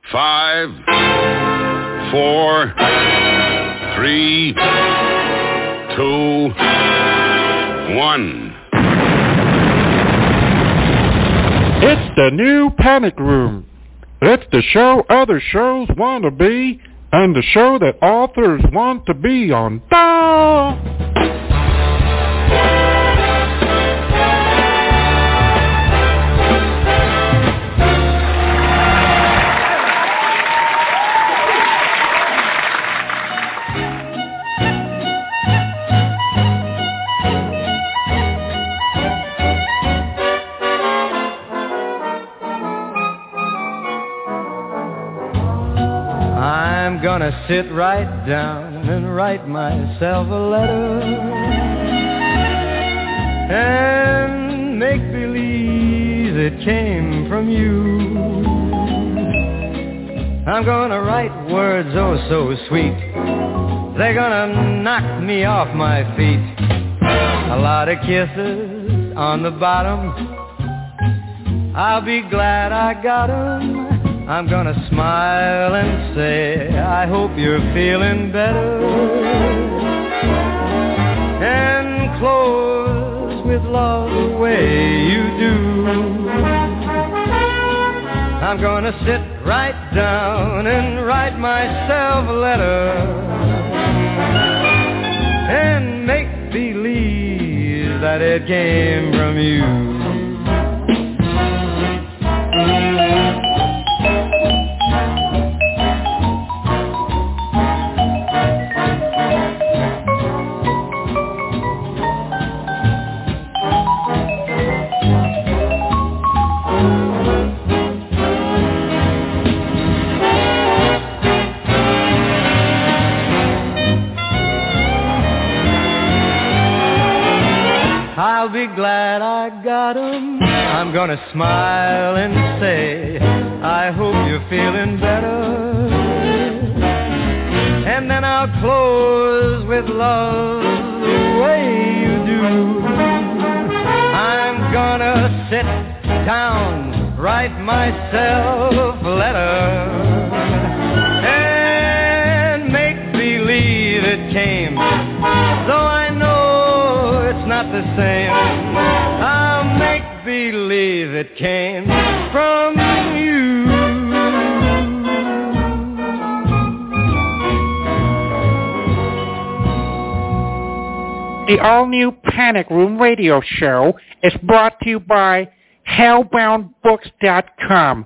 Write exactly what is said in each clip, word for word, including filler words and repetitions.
Five, four, three, two, one. It's the new Panic Room. It's the show other shows want to be, and the show that authors want to be on. Da! I'm gonna sit right down and write myself a letter and make believe it came from you. I'm gonna write words oh so sweet, they're gonna knock me off my feet. A lot of kisses on the bottom, I'll be glad I got 'em. I'm gonna smile and say, I hope you're feeling better, and close with love the way you do. I'm gonna sit right down and write myself a letter and make believe that it came from you. I'll be glad I got 'em. I'm gonna smile and say, I hope you're feeling better, and then I'll close with love the way you do. I'm gonna sit down, write myself a letter, and make believe it came, though I know it's not the same. I'll make believe it came from you. The all-new Panic Room radio show is brought to you by hellbound books dot com.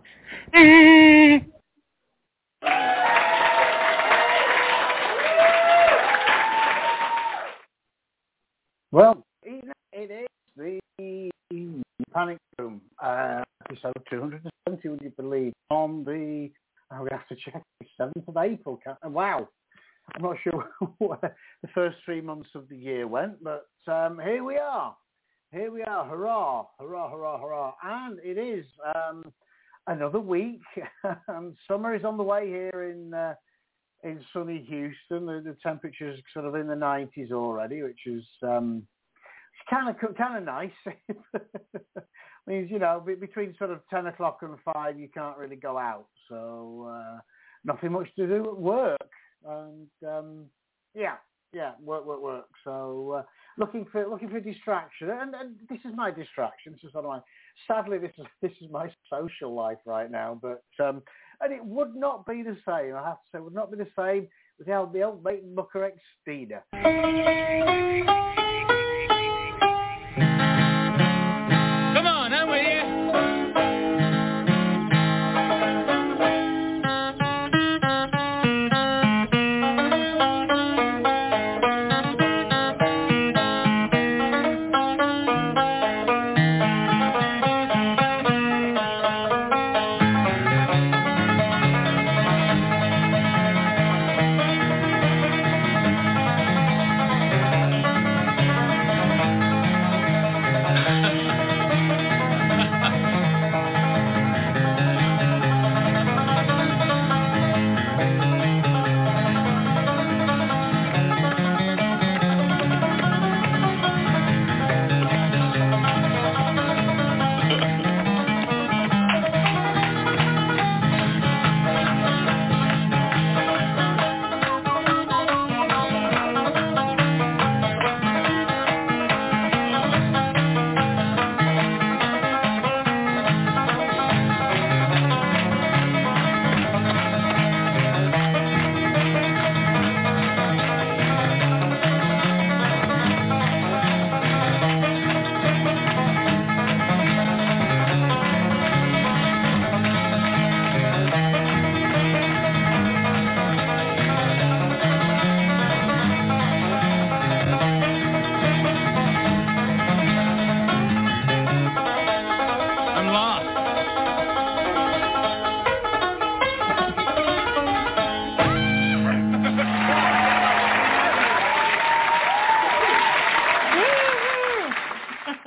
Well, it is the Panic Room, uh, episode two hundred seventy, would you believe, on the, oh, we have to check, the seventh of April. Wow. I'm not sure where the first three months of the year went, but um, here we are. Here we are. Hurrah, hurrah, hurrah, hurrah. And it is um, another week, and summer is on the way here in uh, in sunny Houston. The, the temperature's sort of in the nineties already, which is um, kind of kind of nice. Means, you know, between sort of ten o'clock and five, you can't really go out. So uh, nothing much to do at work. And um, yeah, yeah, work, work, work. So uh, looking for looking for distraction, and, and this is my distraction. This is sort of my. Sadly, this is this is my social life right now. But um, and it would not be the same. I have to say, it would not be the same without the old mate Mucker X Steeder. Come on, I'm with you.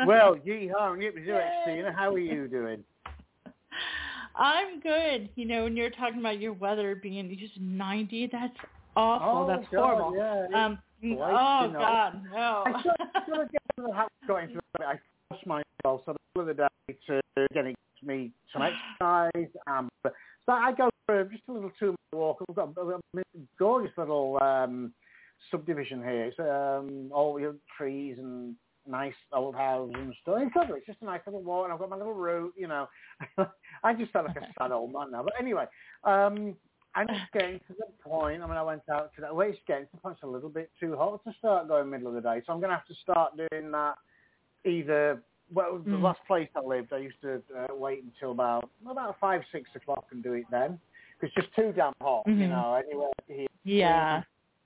Well, yeehaw, and Tina, how are you doing? I'm good. You know, when you're talking about your weather being just ninety, that's awful. Oh, that's God, horrible. Yeah, um, late, oh, you know. God, no. I sort of, sort of get into the habit of going through it. I forced myself sort of the other day to getting me some exercise. Um, so I go for just a little two-mile walk. We've got a gorgeous little um, subdivision here. It's um, all the trees and nice old houses and stuff. It's lovely. It's just a nice little walk, and I've got my little route, you know. I just sound like a sad old man now. But anyway, um, I'm just getting to the point. I mean, I went out today. Well, it's getting to the point it's a little bit too hot to start going middle of the day. So I'm going to have to start doing that either... Well, the mm. last place I lived, I used to uh, wait until about about five, six o'clock and do it then. It's just too damn hot, mm-hmm. you know. Anywhere here, yeah.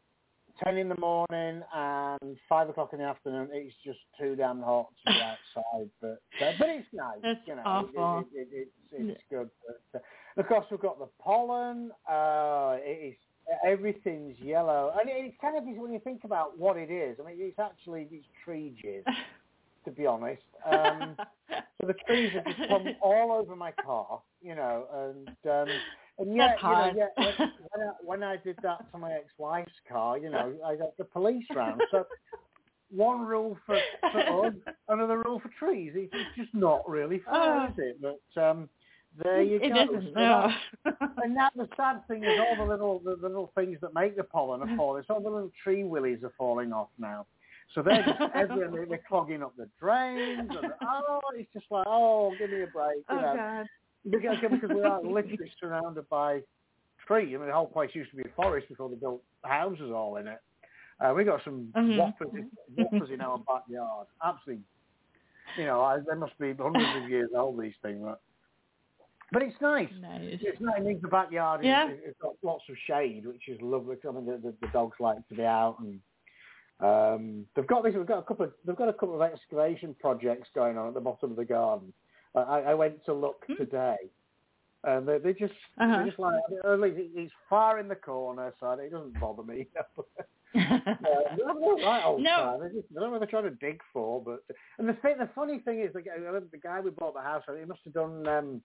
Ten in the morning and five o'clock in the afternoon, it's just too damn hot to be outside. But uh, but it's nice, That's you know. awful. It, it, it, it's it's good. But, uh, of course, we've got the pollen. Uh, it is everything's yellow, and it, it's kind of when you think about what it is. I mean, it's actually these tree jizz. To be honest, um, so the trees have just come all over my car, you know, and um, and yet, you know, yet when I, when I did that to my ex-wife's car, you know, I got the police round. So one rule for, for us, another rule for trees. It's, it's just not really fair, oh. is it? But um, there you it go. Isn't, no. And now the sad thing is all the little the, the little things that make the pollen are falling. So all the little tree willies are falling off now. So they're just everywhere. They're clogging up the drains. And, oh, it's just like, oh, give me a break. You oh, know. God. Because, because we are literally surrounded by trees. I mean, the whole place used to be a forest before they built houses all in it. Uh, we got some mm-hmm. whoppers, whoppers in our backyard. Absolutely, you know, I, they must be hundreds of years old, these things. But, but it's nice. Nice. It's nice. It means the backyard yeah. is, it's got lots of shade, which is lovely. I mean, the, the, the dogs like to be out and... Um, they've got this. We've got a couple. Of, they've got a couple of excavation projects going on at the bottom of the garden. Uh, I, I went to look mm. today, and they, they just uh-huh. they're just like it's far in the corner, so it doesn't bother me. uh, right old no, time. They just, I don't know what they're trying to dig for, but and the thing, the funny thing is, the guy, the guy we bought the house, he must have done. Um,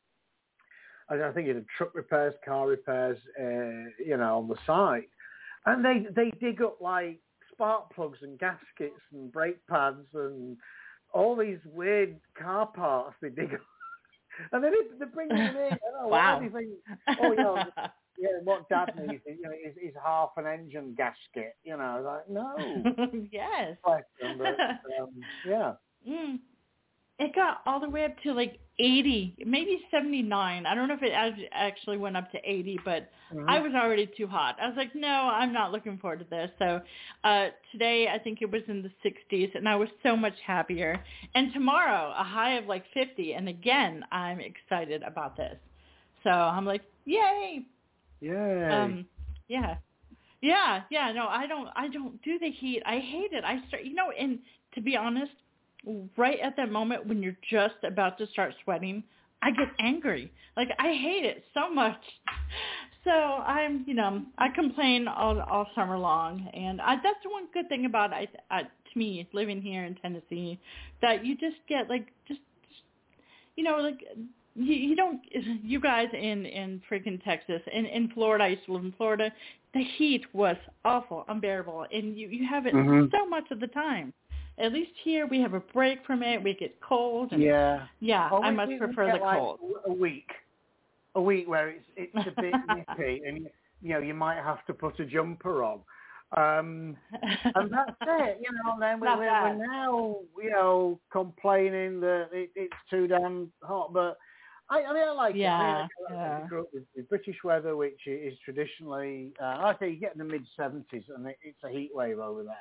I don't think he did truck repairs, car repairs, uh, you know, on the side, and they they dig up like spark plugs and gaskets and brake pads and all these weird car parts they dig up. And then they, they bring them in. Oh, wow. What do you think? Oh, you know, yeah, what Dad needs is, you know, is, is half an engine gasket. You know, like, no. Yes. But, um, yeah. Mm. It got all the way up to like eighty, maybe seventy-nine. I don't know if it actually went up to eighty, but mm-hmm. I was already too hot. I was like, no, I'm not looking forward to this. So uh, today I think it was in the sixties, and I was so much happier. And tomorrow, a high of like fifty, and again, I'm excited about this. So I'm like, yay! Yay! Um, yeah, yeah, yeah. No, I don't. I don't do the heat. I hate it. I start, you know, and to be honest. Right at that moment when you're just about to start sweating, I get angry. Like, I hate it so much. So I'm, you know, I complain all all summer long. And I, that's the one good thing about, I, I, to me, living here in Tennessee, that you just get, like, just, you know, like, you, you don't, you guys in, in freaking Texas, in, in Florida, I used to live in Florida, the heat was awful, unbearable. And you, you have it mm-hmm. so much of the time. At least here we have a break from it. We get cold. And, yeah. Yeah, oh, I we, much we, prefer we the like cold. A week. A week where it's it's a bit nippy and, you know, you might have to put a jumper on. Um, and that's it, you know, and then we're, we're, we're now, you know, complaining that it, it's too damn hot. But, I, I mean, I like yeah, it. I, mean, I, yeah. I grew up with, with British weather, which is traditionally, uh, like I say, you get in the mid-seventies and it, it's a heat wave over there.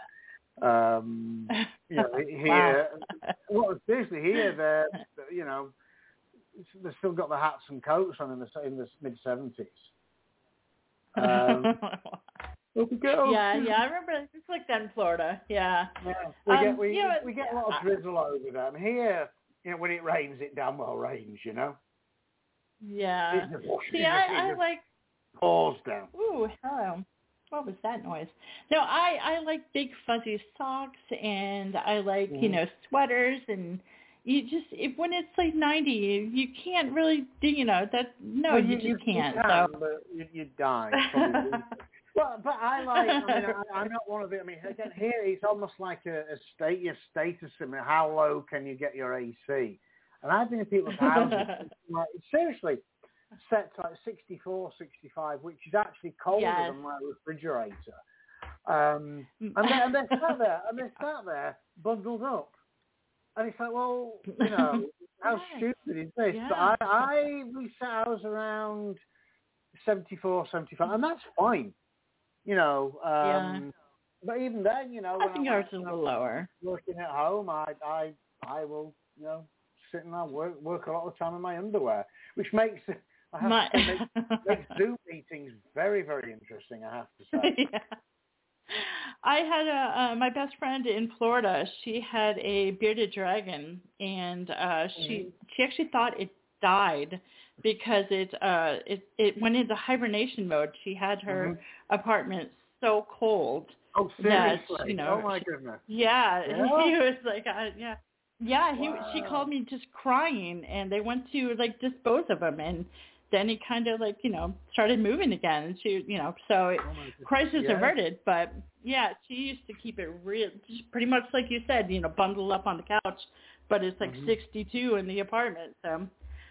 Um, you know, here, well, seriously, here, they're, you know, they've still got the hats and coats on in the in the mid seventies. Um, yeah, yeah, I remember it's like that in Florida. Yeah, yeah. We um, get we, you know, we get a lot of drizzle over there. And here, you know, when it rains, it damn well rains. You know. Yeah. Just, See, I, I like. Pours down. Ooh, hello. What was that noise? No, I, I like big fuzzy socks, and I like, mm. you know, sweaters, and you just if, when it's like ninety, you, you can't really do. You know that no, well, you, you, just you, can't. You can, so. but you, you die. Probably. Well, but I like. I mean, I, I'm not one of the. I mean, again, here it's almost like a, a state your status. I mean, how low can you get your A C? And I've been in people's houses, like, seriously, set to like sixty-four, sixty-five, which is actually colder yes. than my refrigerator. Um, and they're, and they're sat there, and they're sat there bundled up, and it's like, well, you know, how yes. stupid is this? Yeah. But I, I we set ours around seventy-four, seventy-five, and that's fine. You know, um, yeah. but even then, you know, I when think I'm ours is a little lower. working at home, I, I, I will, you know, sit and I work, work a lot of the time in my underwear, which makes, I have my... to say, makes, makes Zoom meetings very, very interesting. I have to say. yeah. I had a uh, my best friend in Florida. She had a bearded dragon, and uh, she mm-hmm. she actually thought it died because it uh it it went into hibernation mode. She had her mm-hmm. apartment so cold. Oh, seriously? That, you know, oh my goodness. Yeah, yeah. he was like, uh, yeah, yeah. He wow. she called me just crying, and they went to like dispose of him, and then he kind of like you know started moving again, and she you know so it, oh crisis yeah. averted. But yeah, she used to keep it real, just pretty much like you said, you know, bundled up on the couch, but it's like mm-hmm. sixty-two in the apartment, so.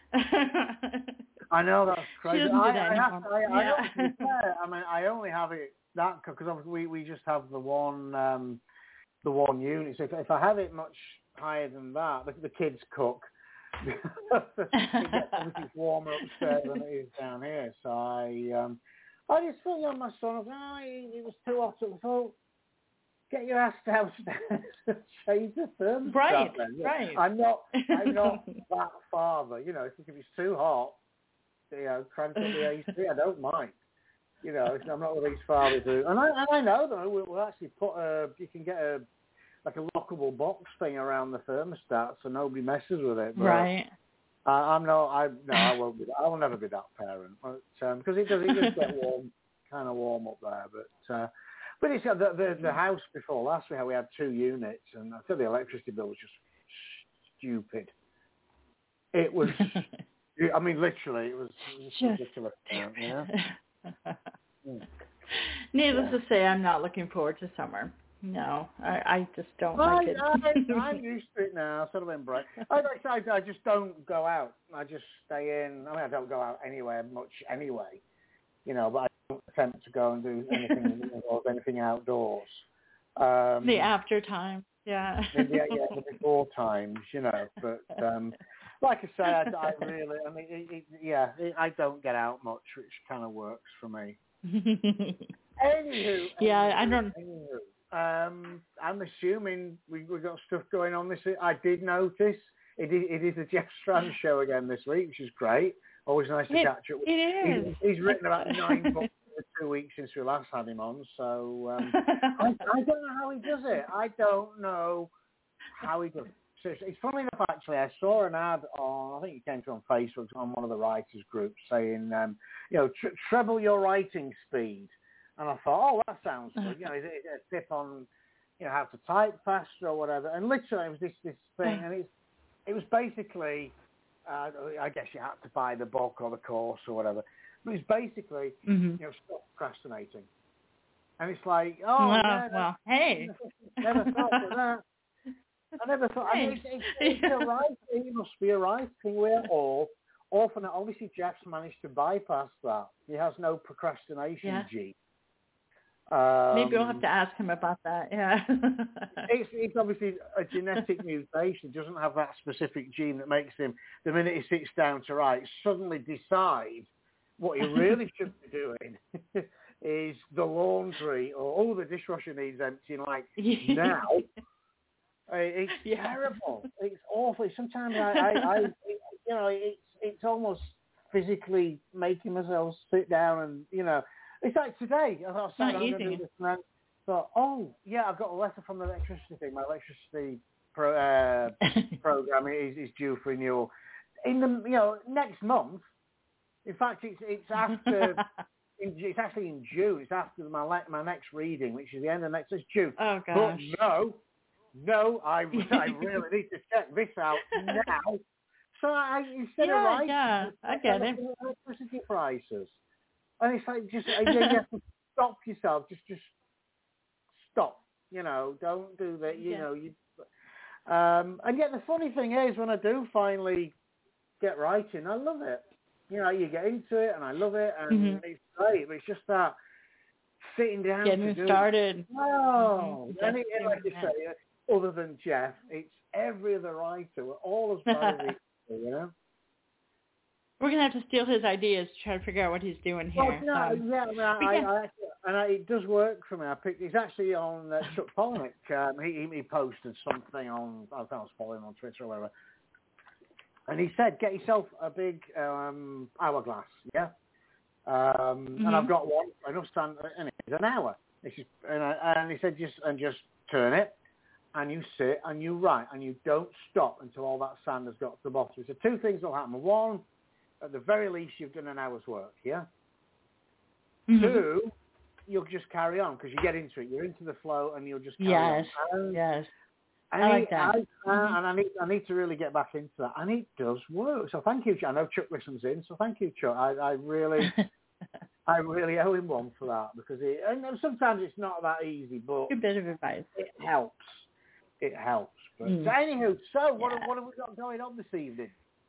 I know that's crazy. She doesn't do that I, I, have anymore. to, I, yeah. I, don't, to be fair, I mean, I only have it that because obviously we, we just have the one um, the one unit. So if, if I have it much higher than that, the, the kids cook. it gets obviously warmer upstairs than it is down here. So I um, I just thought, you know, my son was oh, it, it was too hot. I thought, get your ass downstairs and change the thermostat. Right, then. right. I'm not, I'm not that father. You know, if it's too hot, you know, crank up the A C. I don't mind. You know, I'm not one of these fathers who, and I, and I know though, we'll, we'll actually put a, you can get a, like a lockable box thing around the thermostat so nobody messes with it. But right. I, I'm not, I, no, I won't be, I will never be that parent. But, um, because it does, it does get warm, kind of warm up there, but, uh, But it's uh, the, the the house before last we had we had two units, and I think the electricity bill was just stupid. It was, I mean, literally, it was, it was just ridiculous. Yeah. mm. Needless yeah. to say, I'm not looking forward to summer. No, I, I just don't I, like it. I, I'm used to it now. I sort of embrace. I, I, I just don't go out. I just stay in. I mean, I don't go out anywhere much anyway. You know, but I don't attempt to go and do anything or anything outdoors. Um, the after time, yeah. the, yeah, yeah, the before times, you know. But um, like I say, I, I really, I mean, it, it, yeah, it, I don't get out much, which kind of works for me. Anywho, yeah, anywho, I don't. Anywho, um, I'm assuming we we got stuff going on this week. I did notice it is, it is the Jeff Strand show again this week, which is great. Always nice to it, catch up with. It is. He's, he's written about nine books in the two weeks since we last had him on, so um, I, I don't know how he does it. I don't know how he does it. Seriously, it's funny enough, actually, I saw an ad on, I think it came from Facebook, on one of the writers' groups saying, um, you know, tr- treble your writing speed. And I thought, oh, that sounds good. You know, is it a tip on, you know, how to type faster or whatever? And literally, it was this, this thing, and it's, it was basically... Uh, I guess you had to buy the book or the course or whatever. But it's basically, mm-hmm. you know, stop procrastinating. And it's like, oh, well, yeah, well, hey. Never thought of that. I never thought. I mean, it's, it's, it's a right thing. It must be a right thing. We're all often. Obviously, Jeff's managed to bypass that. He has no procrastination yeah. gene. Um, Maybe we'll have to ask him about that. Yeah. it's, it's obviously a genetic mutation. He doesn't have that specific gene that makes him, the minute he sits down to write, suddenly decide what he really should be doing is the laundry or, oh, the dishwasher needs emptying, like, now. It's yeah. terrible. It's awful. Sometimes I, I, I you know, it's it's almost physically making myself sit down and, you know, it's like today. I thought, I'm going to do this, and I thought, oh, yeah, I've got a letter from the electricity thing. My electricity pro, uh, program is, is due for renewal in the, you know, next month. In fact, it's it's after. in, it's actually in June. It's after my my next reading, which is the end of next. It's June. Oh gosh. But no, no, I, I really need to check this out now. So I, instead yeah, of writing, yeah, I get it. Electricity prices. And it's like, just, you have to stop yourself. Just, just stop. You know, don't do that. You Yeah. know, you. Um, and yet the funny thing is, when I do finally get writing, I love it. You know, you get into it, and I love it, and Mm-hmm. it's great. But it's just that sitting down Getting to do started. it. Oh, Mm-hmm. and it, like you say, other than Jeff, it's every other writer. We're all as bad as each other, you know. We're gonna have to steal his ideas to try to figure out what he's doing here. Well, no, um, yeah, I mean, I, yeah. I, I, and I, it does work for me. I picked. It's actually on uh, Chuck Palahniuk. Um, he, he posted something on. I think I was following on Twitter or whatever. And he said, "Get yourself a big um, hourglass." Yeah. Um, mm-hmm. And I've got one. Enough stand, and it's an hour. It's just, and, I, and he said, just and just turn it, and you sit and you write, and you don't stop until all that sand has got to the bottom. So two things will happen. One, at the very least, you've done an hour's work, yeah? Mm-hmm. Two, you'll just carry on because you get into it. You're into the flow and you'll just carry yes. on. And, yes. and I like that. I, uh, mm-hmm. And I need, I need to really get back into that. And it does work. So thank you, Chuck. I know Chuck listens in, so thank you, Chuck. I, I really... I really owe him one for that because it, and sometimes it's not that easy, but Good bit of advice. it helps. It helps. But Mm. so anywho, so what, Yeah. what have we got going on this evening?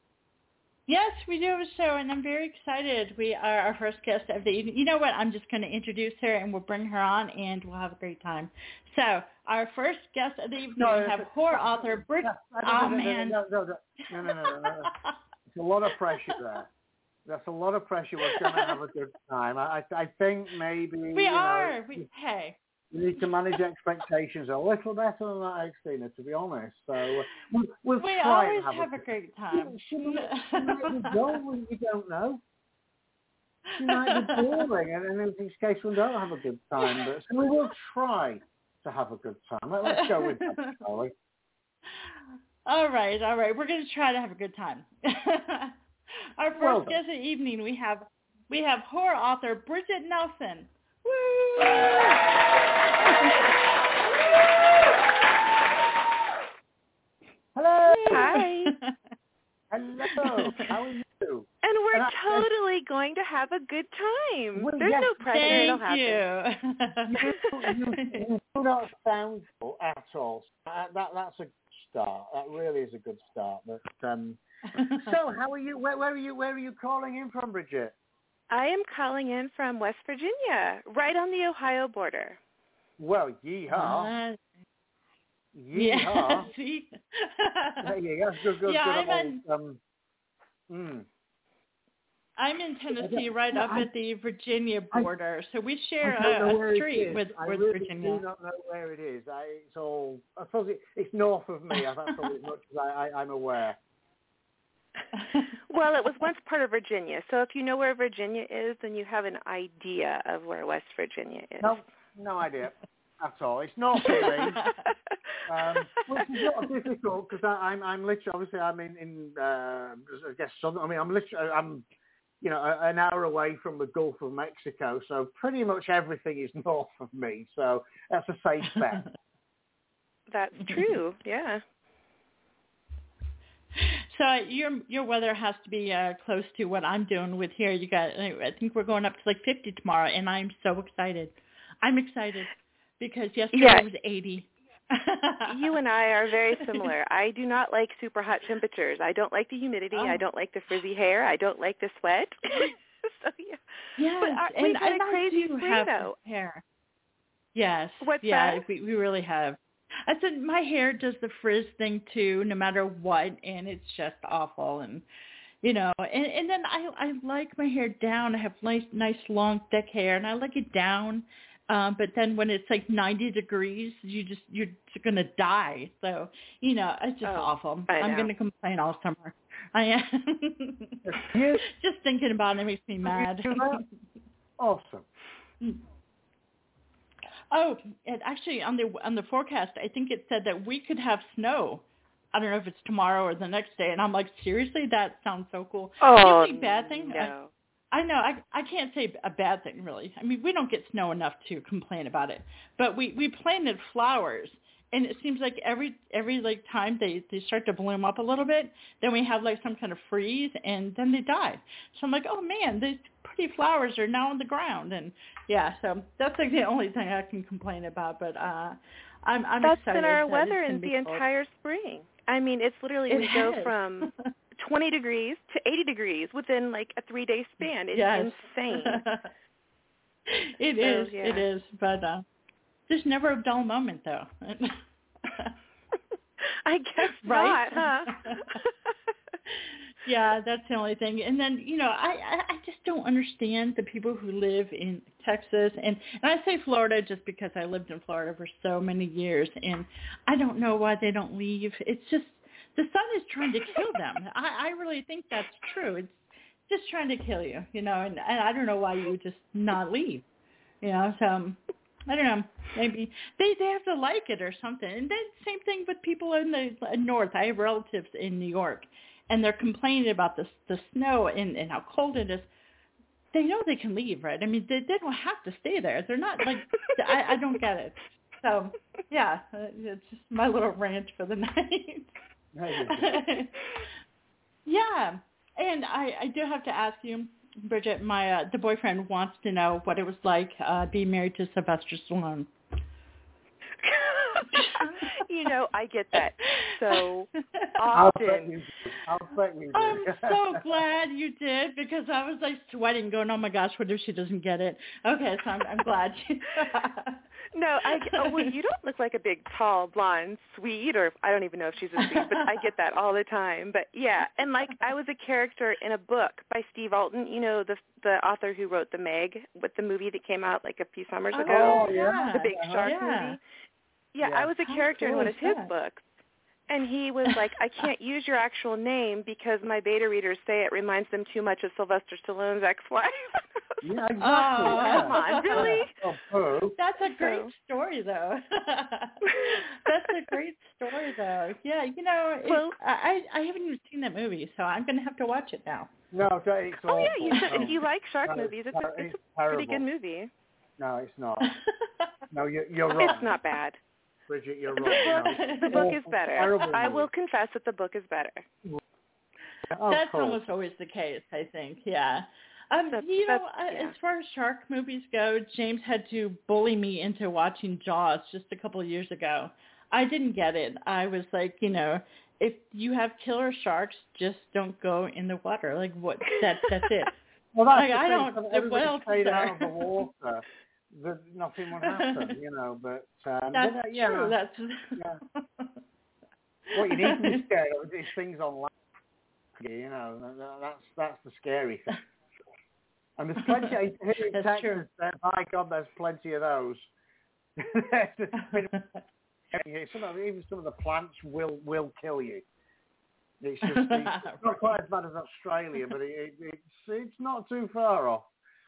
Yes, we do have a show, and I'm very excited. We are our first guest of the evening. You know what? I'm just going to introduce her, and we'll bring her on, and we'll have a great time. So, our first guest of the evening, No, we have horror author Brit. Oh man! No, no, no, no, no, no, no, no. It's a lot of pressure there. That's a lot of pressure. We're going to have a good time. I, I think maybe We you are. Know, we, hey. We need to manage expectations a little better than that, Christina, to be honest. So uh, we'll, we'll we try always and have, have a, a great time. She, she, might, she might be dull, you don't know. She might be boring, and, and in this case, we don't have a good time. But so we will try to have a good time. Let, let's go with that, shall we? All right, all right. We're going to try to have a good time. Our first Well guest of the evening, we have we have horror author Bridget Nelson. Woo! Hello. Hi. Hello. How are you? And we're And I, totally going to have a good time. Well, There's yes, no pressure. It'll Thank happen. you. you, you, you do not sound full at all. Uh, that that's a good start. That really is a good start. But um, so, how are you? Where, where are you? Where are you calling in from, Bridget? I am calling in from West Virginia, right on the Ohio border. Well, yeehaw. Uh, Yeehaw. yeah. See? There you go. Good, good, yeah, good. I'm in, Um, mm. I'm in Tennessee, right up I, at the Virginia border. So we share I don't know a, where a it street is. with, I with really Virginia. do not know where it is. I, it's all. I suppose it, it's north of me. That's probably as much as I, I, I'm aware. Well, it was once part of Virginia. So if you know where Virginia is, then you have an idea of where West Virginia is. No, no idea at all. It's north of me, um, which is not difficult because I'm I'm literally obviously I'm in in uh, I guess southern. I mean I'm literally I'm you know an hour away from the Gulf of Mexico, so pretty much everything is north of me. So that's a safe bet. That's true. Yeah. So your your weather has to be uh, close to what I'm doing with here. You got, I think we're going up to like fifty tomorrow, and I'm so excited. I'm excited because yesterday yeah. it was eighty. You and I are very similar. I do not like super hot temperatures. I don't like the humidity. Oh. I don't like the frizzy hair. I don't like the sweat. So yeah. Yes, but I, and, we've had and a crazy I do spring have though. hair. Yes. What's yeah, that? we we really have. I said my hair does the frizz thing too, no matter what, and it's just awful. And you know, and and then I I like my hair down. I have nice nice long thick hair, and I like it down. Um, but then when it's like ninety degrees, you just you're just gonna die. So you know, it's just oh, awful. I I'm know. gonna complain all summer. I am. You, just thinking about it makes me mad. Awesome. Oh, and actually on the on the forecast, I think it said that we could have snow. I don't know if it's tomorrow or the next day, and I'm like, seriously, that sounds so cool. Oh, the only bad thing, no. I, I know, I I can't say a bad thing really. I mean, we don't get snow enough to complain about it, but we we planted flowers, And it seems like every every like time they, they start to bloom up a little bit, then we have like some kind of freeze, and then they die. So I'm like, oh man, these pretty flowers are now on the ground, and yeah, so that's like the only thing I can complain about. But uh, I'm I'm that's excited. been our that weather it's in gonna the be cold. entire spring. I mean, it's literally It we has. go from twenty degrees to eighty degrees within like a three day span. It's yes. insane. It so, is. Yeah. It is. But uh, there's never a dull moment, though. I guess right? not, huh? Yeah, that's the only thing. And then, you know, I, I, I just don't understand the people who live in Texas. And, and I say Florida just because I lived in Florida for so many years. And I don't know why they don't leave. It's just the sun is trying to kill them. I, I really think that's true. It's just trying to kill you, you know, and, and I don't know why you would just not leave, you know. So um, I don't know. Maybe they, they have to like it or something. And then same thing with people in the north. I have relatives in New York. And they're complaining about the the snow and, and how cold it is. They know they can leave, right? I mean, they, they don't have to stay there. They're not like, I, I don't get it. So, yeah, it's just my little rant for the night. Yeah, and I, I do have to ask you, Bridget, my uh, the boyfriend wants to know what it was like uh, being married to Sylvester Stallone. You know, I get that so I'll often. bet you do. I'll bet you do. I'm so glad you did because I was like sweating, going, "Oh my gosh, what if she doesn't get it?" Okay, so I'm, I'm glad. She... No, I oh, well, you don't look like a big, tall, blonde Swede, or I don't even know if she's a Swede, but I get that all the time. But yeah, and like I was a character in a book by Steve Alton, you know, the the author who wrote The Meg, with the movie that came out like a few summers ago, Oh, yeah. the big shark yeah. movie. Yeah, Yeah. I was a How character in cool one is of his that? books. And he was like, I can't use your actual name because my beta readers say it reminds them too much of Sylvester Stallone's ex-wife. Yeah, exactly. Oh, yeah. come on, really? Oh, boo. That's a great So. story, though. That's a great story, though. Yeah, you know, it, Well- I I haven't even seen that movie, so I'm going to have to watch it now. No, it's awful. Oh, yeah, you should, No. if you like shark No, movies, it's, no, a, it's it's a pretty terrible. good movie. No, it's not. No, you're, you're wrong. It's not bad. Bridget, you're The wrong. book, No, the it's book awful, is better. terrible I movie. will confess that the book is better. Of That's course. almost always the case, I think. Yeah. Um, That's- you know, that's- uh, yeah. as far as shark movies go, James had to bully me into watching Jaws just a couple of years ago. I didn't get it. I was like, you know, if you have killer sharks, just don't go in the water. Like, what? That that's it. Well, that's Like, the I thing. don't- If what everybody else is stayed there? out of the water, that nothing would happen, you know. But um, That's but, uh, yeah, true. That's yeah. What you need to be scared of is things on land. You know, that's that's the scary thing. And there's plenty here in That's Texas. true. Uh, by God, there's plenty of those. some of, even some of the plants will will kill you. It's just it's not quite as bad as Australia, but it, it, it's it's not too far off.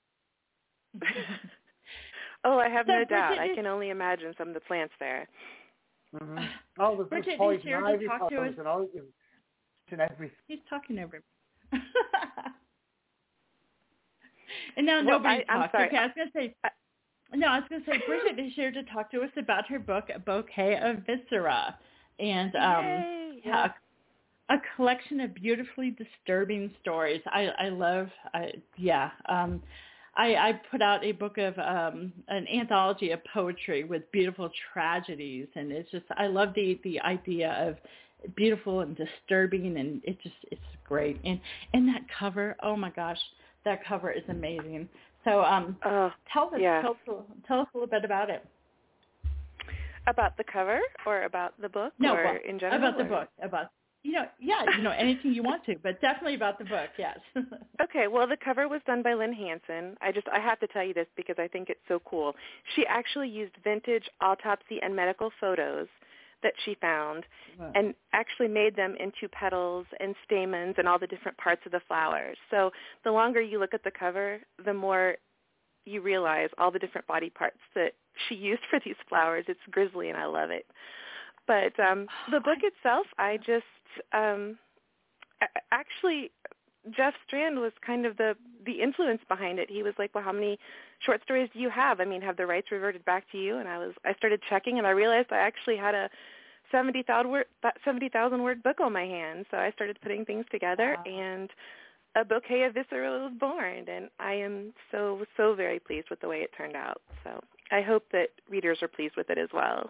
Oh, I have So, no doubt. Bridget, I is- can only imagine some of the plants there. Mm-hmm. Oh, there's, Bridget, there's is poison here to ivy talk to plants us? and all, and everything. He's talking over me. And now Well, nobody I- I'm talks. sorry. Okay, I was going to say, no, I was going to say, Bridget is here to talk to us about her book, A Bouquet of Viscera, and um, Yay, yeah, a, a collection of beautifully disturbing stories. I, I love, I, yeah. Um, I, I put out a book of um, an anthology of poetry with beautiful tragedies, and it's just, I love the, the idea of beautiful and disturbing, and it just, it's great. And and that cover, oh my gosh, that cover is amazing. So um, Oh, tell us, yeah. tell us, tell us a little bit about it. About the cover or about the book No, or well, in general? about the or- book, about you know, yeah, you know, anything you want to, but definitely about the book, yes. Okay, well, the cover was done by Lynn Hansen. I just, I have to tell you this because I think it's so cool. She actually used vintage autopsy and medical photos that she found Wow. and actually made them into petals and stamens and all the different parts of the flowers. So the longer you look at the cover, the more you realize all the different body parts that she used for these flowers. It's grisly, and I love it. But um, the book itself, I just um, actually Jeff Strand was kind of the the influence behind it. He was like, well, how many short stories do you have? I mean, have the rights reverted back to you? And I was I started checking, and I realized I actually had a seventy thousand word seventy thousand word book on my hands. So I started putting things together, wow. and a bouquet of viscera was born. And I am so so very pleased with the way it turned out. So I hope that readers are pleased with it as well.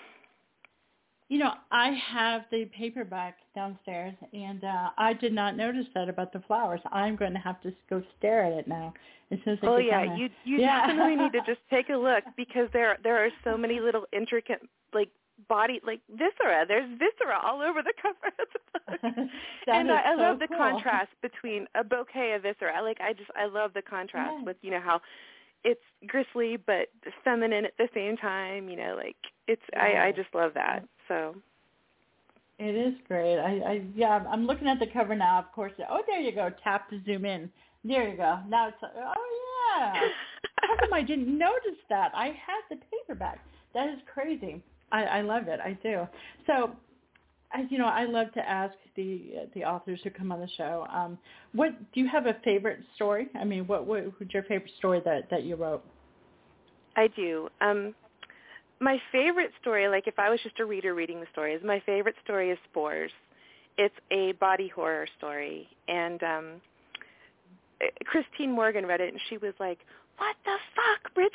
You know, I have the paperback downstairs, and uh, I did not notice that about the flowers. I'm going to have to go stare at it now. As soon as I oh, get yeah, down you you yeah. definitely need to just take a look, because there there are so many little intricate, like, body, like, viscera. There's viscera all over the cover of the book. and I, I so love the cool. contrast between a bouquet of viscera. Like, I just, I love the contrast yeah. with, you know, how it's gristly but feminine at the same time. You know, like, it's, yeah. I, I just love that, so... It is great. I, I yeah, I'm looking at the cover now. Of course. Oh, there you go. Tap to zoom in. There you go. Now it's oh yeah. How come I didn't notice that? I had the paperback. That is crazy. I, I love it. I do. So, I, you know, I love to ask the uh, the authors who come on the show. Um, what do you have a favorite story? I mean, what what what's your favorite story that that you wrote? I do. Um. My favorite story, like if I was just a reader reading the stories, my favorite story is Spores. It's a body horror story. And um, Christine Morgan read it, and she was like, what the fuck, Bridget?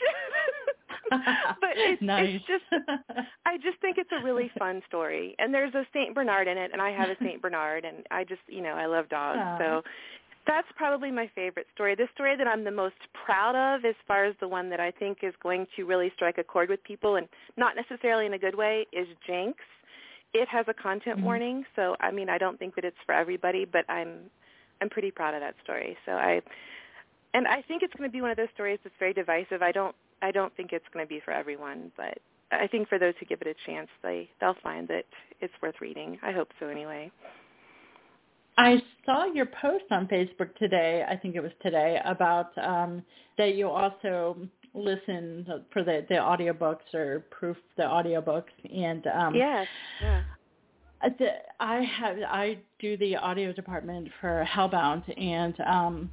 but it's, nice. it's just, I just think it's a really fun story. And there's a Saint Bernard in it, and I have a Saint Bernard, and I just, you know, I love dogs. Aww. So that's probably my favorite story. The story that I'm the most proud of, as far as the one that I think is going to really strike a chord with people, and not necessarily in a good way, is Jinx. It has a content mm-hmm. warning, so I mean, I don't think that it's for everybody, but I'm I'm pretty proud of that story. So I, and I think it's going to be one of those stories that's very divisive. I don't I don't think it's going to be for everyone, but I think for those who give it a chance, they they'll find that it's worth reading. I hope so, anyway. I saw your post on Facebook today, I think it was today, about um, that you also listen for the, the audiobooks or proof the audiobooks. And um, yes, yeah. I have I do the audio department for Hellbound, and um,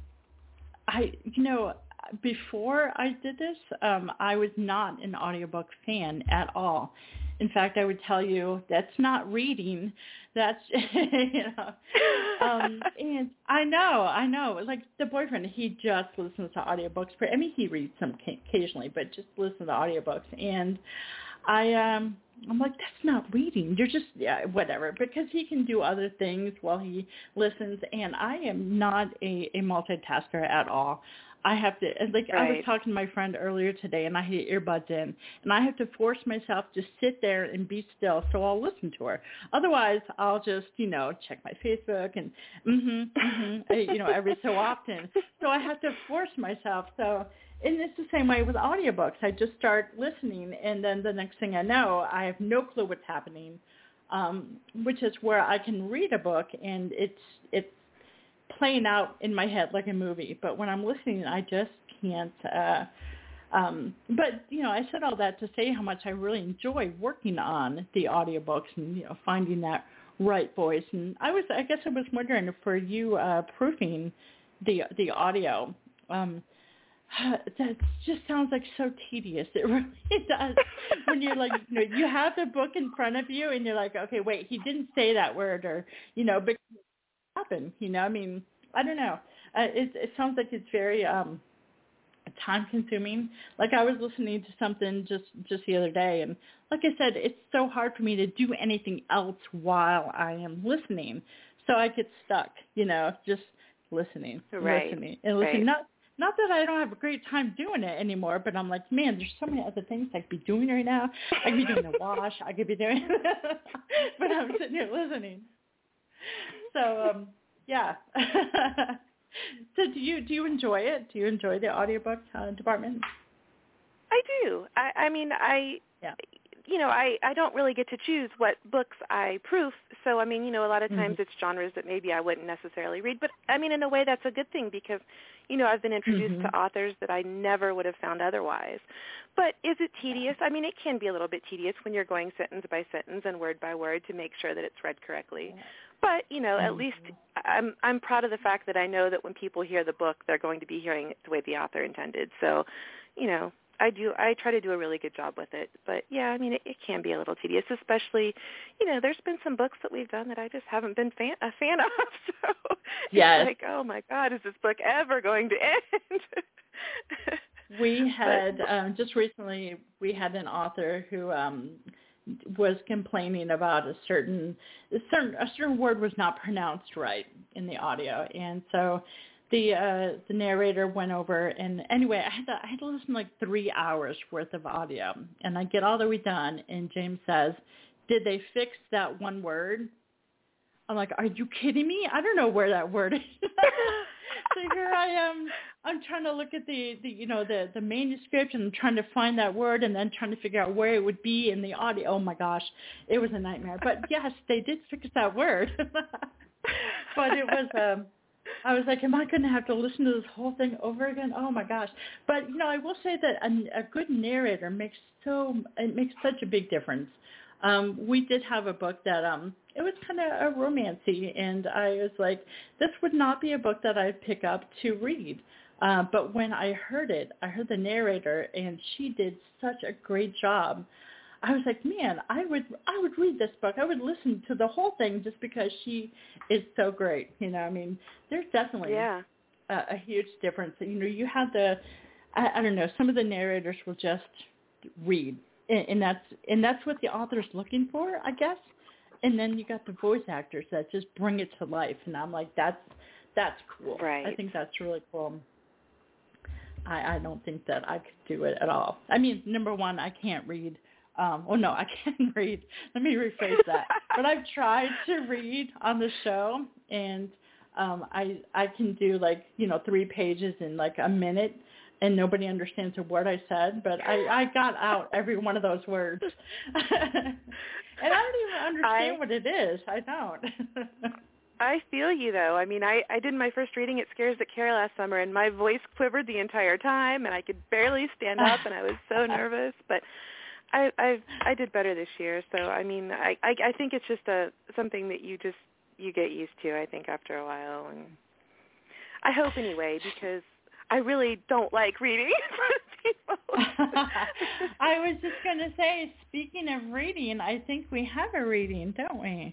I you know before I did this, um, I was not an audiobook fan at all. In fact, I would tell you that's not reading. That's, you know, um, and I know, I know. Like the boyfriend, he just listens to audiobooks. I mean, he reads some occasionally, but just listens to audiobooks. And I, um, I'm like, that's not reading. You're just, yeah, whatever, because he can do other things while he listens. And I am not a, a multitasker at all. I have to, like, right. I was talking to my friend earlier today, and I had earbuds in, and I have to force myself to sit there and be still, so I'll listen to her. Otherwise, I'll just, you know, check my Facebook and, mm-hmm, mm-hmm, you know, every so often. So I have to force myself. So, and it's the same way with audiobooks. I just start listening, and then the next thing I know, I have no clue what's happening, um, which is where I can read a book, and it's it's playing out in my head like a movie, but when I'm listening, I just can't. Uh, um, but you know, I said all that to say how much I really enjoy working on the audiobooks and you know finding that right voice. And I was, I guess, I was wondering for you uh, proofing the the audio. Um, that just sounds like so tedious. It really does. When you're like, you know, you have the book in front of you, and you're like, okay, wait, he didn't say that word, or you know, but. Happen, you know. I mean, I don't know. Uh, it, it sounds like it's very um, time-consuming. Like I was listening to something just just the other day, and like I said, it's so hard for me to do anything else while I am listening. So I get stuck, you know, just listening, right. listening, and listening. Right. Not not that I don't have a great time doing it anymore, but I'm like, man, there's so many other things I could be doing right now. I could be doing the wash. I could be doing, but I'm sitting here listening. So, um, yeah. So do you do you enjoy it? Do you enjoy the audiobook uh, department? I do. I, I mean, I, yeah. you know, I, I don't really get to choose what books I proof. So, I mean, you know, a lot of times mm-hmm. it's genres that maybe I wouldn't necessarily read. But, I mean, in a way that's a good thing because, you know, I've been introduced mm-hmm. to authors that I never would have found otherwise. But is it tedious? I mean, it can be a little bit tedious when you're going sentence by sentence and word by word to make sure that it's read correctly. Yeah. But, you know, at least I'm I'm proud of the fact that I know that when people hear the book, they're going to be hearing it the way the author intended. So, you know, I do I try to do a really good job with it. But, yeah, I mean, it, it can be a little tedious, especially, you know, there's been some books that we've done that I just haven't been fan, a fan of. So yes. it's like, oh, my God, is this book ever going to end? We had, um, just recently, we had an author who um, was complaining about a certain, a certain, a certain word was not pronounced right in the audio. And so the uh, the narrator went over, and anyway, I had to, I had to listen to like three hours worth of audio. And I get all the way done, and James says, did they fix that one word? I'm like, are you kidding me? I don't know where that word is. So here I am. I'm trying to look at the, the you know, the, the manuscript, and I'm trying to find that word, and then trying to figure out where it would be in the audio. Oh, my gosh. It was a nightmare. But, yes, they did fix that word. But it was, um, I was like, am I going to have to listen to this whole thing over again? Oh, my gosh. But, you know, I will say that a, a good narrator makes so, it makes such a big difference. Um, we did have a book that um, it was kind of a romancy, and I was like, this would not be a book that I'd pick up to read. Uh, but when I heard it, I heard the narrator, and she did such a great job. I was like, man, I would I would read this book. I would listen to the whole thing just because she is so great. You know, I mean, there's definitely yeah. a, a huge difference. You know, you have the, I, I don't know, some of the narrators will just read. And that's and that's what the author's looking for, I guess. And then you got the voice actors that just bring it to life, and I'm like, that's that's cool. Right. I think that's really cool. I, I don't think that I could do it at all. I mean, number one, I can't read. Um, oh no, I can read. Let me rephrase that. But I've tried to read on the show, and um, I I can do like you know three pages in like a minute. And nobody understands a word I said, but I, I got out every one of those words. And I don't even understand I, what it is. I don't. I feel you, though. I mean, I, I did my first reading at Scares That Care last summer, and my voice quivered the entire time, and I could barely stand up, and I was so nervous. But I I I did better this year. So, I mean, I, I, I think it's just a something that you just you get used to, I think, after a while. And I hope anyway, because I really don't like reading in front of people. I was just going to say, speaking of reading, I think we have a reading, don't we?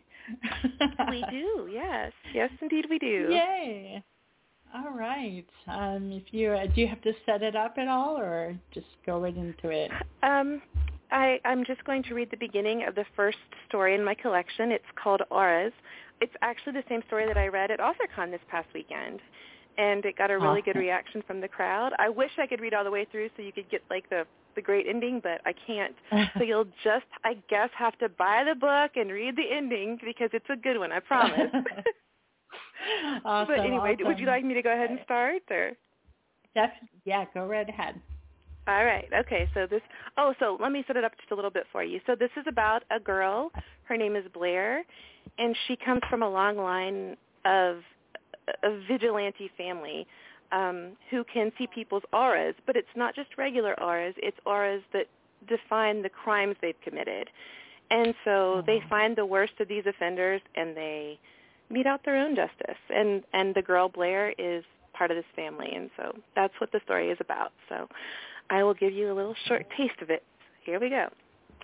We do, yes. Yes, indeed we do. Yay. All right. Um, if you uh, do you have to set it up at all, or just go right into it? Um, I, I'm just going to read the beginning of the first story in my collection. It's called Auras. It's actually the same story that I read at AuthorCon this past weekend. And it got a really awesome. good reaction from the crowd. I wish I could read all the way through so you could get like the, the great ending, but I can't. So you'll just, I guess, have to buy the book and read the ending because it's a good one, I promise. Awesome, but anyway, awesome. would you like me to go ahead and start? Or? Def- yeah, go right ahead. All right. Okay. So this, oh, so let me set it up just a little bit for you. So this is about a girl. Her name is Blair, and she comes from a long line of a vigilante family um, who can see people's auras, but it's not just regular auras. It's auras that define the crimes they've committed. And so they find the worst of these offenders, and they mete out their own justice. And, and the girl, Blair, is part of this family, and so that's what the story is about. So I will give you a little short taste of it. Here we go.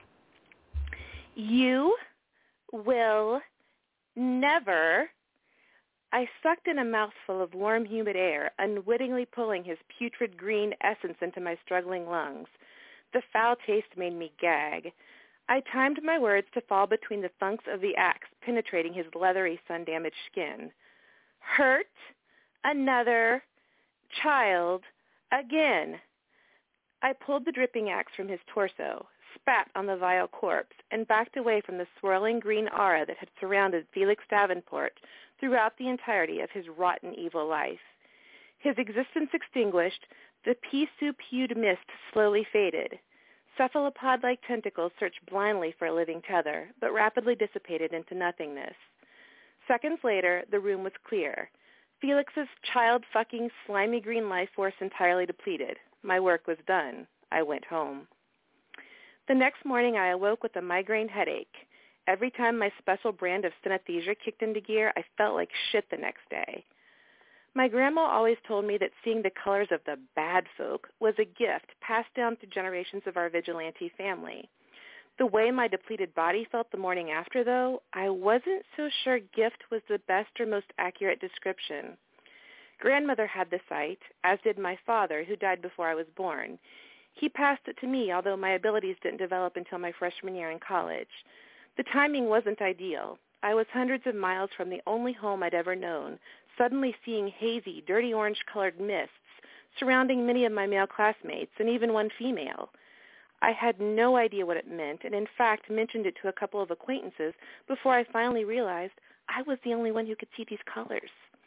You will never... I sucked in a mouthful of warm, humid air, unwittingly pulling his putrid green essence into my struggling lungs. The foul taste made me gag. I timed my words to fall between the thunks of the axe penetrating his leathery, sun-damaged skin. Hurt, another, child, again. I pulled the dripping axe from his torso, spat on the vile corpse, and backed away from the swirling green aura that had surrounded Felix Davenport throughout the entirety of his rotten, evil life. His existence extinguished, the pea-soup-hued mist slowly faded. Cephalopod-like tentacles searched blindly for a living tether, but rapidly dissipated into nothingness. Seconds later, the room was clear. Felix's child-fucking, slimy green life force entirely depleted. My work was done. I went home. The next morning, I awoke with a migraine headache. Every time my special brand of synesthesia kicked into gear, I felt like shit the next day. My grandma always told me that seeing the colors of the bad folk was a gift passed down through generations of our vigilante family. The way my depleted body felt the morning after, though, I wasn't so sure gift was the best or most accurate description. Grandmother had the sight, as did my father, who died before I was born. He passed it to me, although my abilities didn't develop until my freshman year in college. The timing wasn't ideal. I was hundreds of miles from the only home I'd ever known, suddenly seeing hazy, dirty orange-colored mists surrounding many of my male classmates and even one female. I had no idea what it meant and, in fact, mentioned it to a couple of acquaintances before I finally realized I was the only one who could see these colors.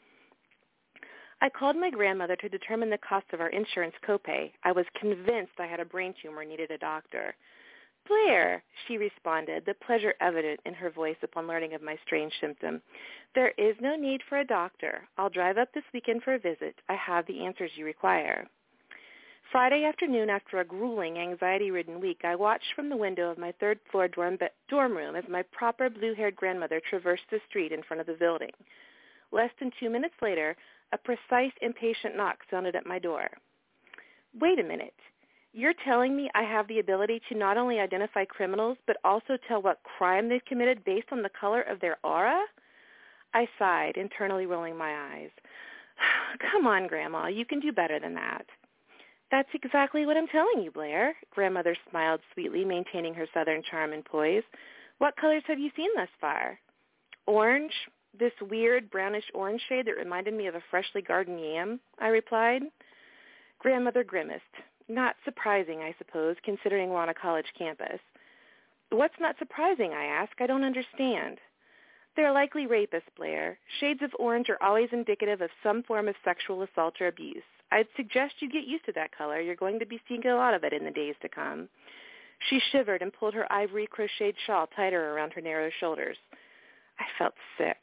I called my grandmother to determine the cost of our insurance copay. I was convinced I had a brain tumor and needed a doctor. Blair, she responded, the pleasure evident in her voice upon learning of my strange symptom. There is no need for a doctor. I'll drive up this weekend for a visit. I have the answers you require. Friday afternoon, after a grueling, anxiety-ridden week, I watched from the window of my third-floor dorm, dorm room as my proper blue-haired grandmother traversed the street in front of the building. Less than two minutes later, a precise, impatient knock sounded at my door. Wait a minute. You're telling me I have the ability to not only identify criminals, but also tell what crime they've committed based on the color of their aura? I sighed, internally rolling my eyes. Come on, Grandma, you can do better than that. That's exactly what I'm telling you, Blair. Grandmother smiled sweetly, maintaining her southern charm and poise. What colors have you seen thus far? Orange, this weird brownish orange shade that reminded me of a freshly gardened yam, I replied. Grandmother grimaced. Not surprising, I suppose, considering we're on a college campus. What's not surprising, I ask? I don't understand. They're likely rapists, Blair. Shades of orange are always indicative of some form of sexual assault or abuse. I'd suggest you get used to that color. You're going to be seeing a lot of it in the days to come. She shivered and pulled her ivory crocheted shawl tighter around her narrow shoulders. I felt sick.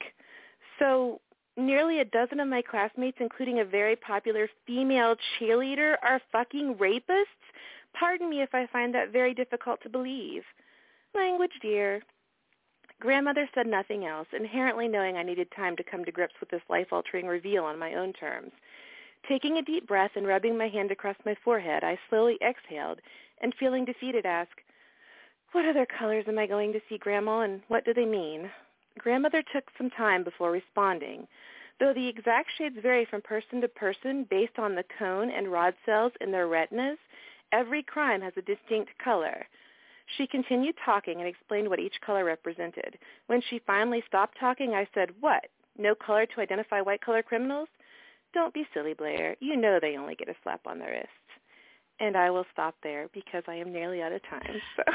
So nearly a dozen of my classmates, including a very popular female cheerleader, are fucking rapists? Pardon me if I find that very difficult to believe. Language, dear. Grandmother said nothing else, inherently knowing I needed time to come to grips with this life-altering reveal on my own terms. Taking a deep breath and rubbing my hand across my forehead, I slowly exhaled and, feeling defeated, asked, What other colors am I going to see, Grandma, and what do they mean? Grandmother took some time before responding. Though the exact shades vary from person to person based on the cone and rod cells in their retinas, every crime has a distinct color. She continued talking and explained what each color represented. When she finally stopped talking, I said, What? No color to identify white-collar criminals? Don't be silly, Blair. You know they only get a slap on the wrist. And I will stop there because I am nearly out of time. So.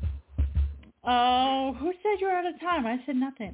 Oh, who said you were out of time? I said nothing.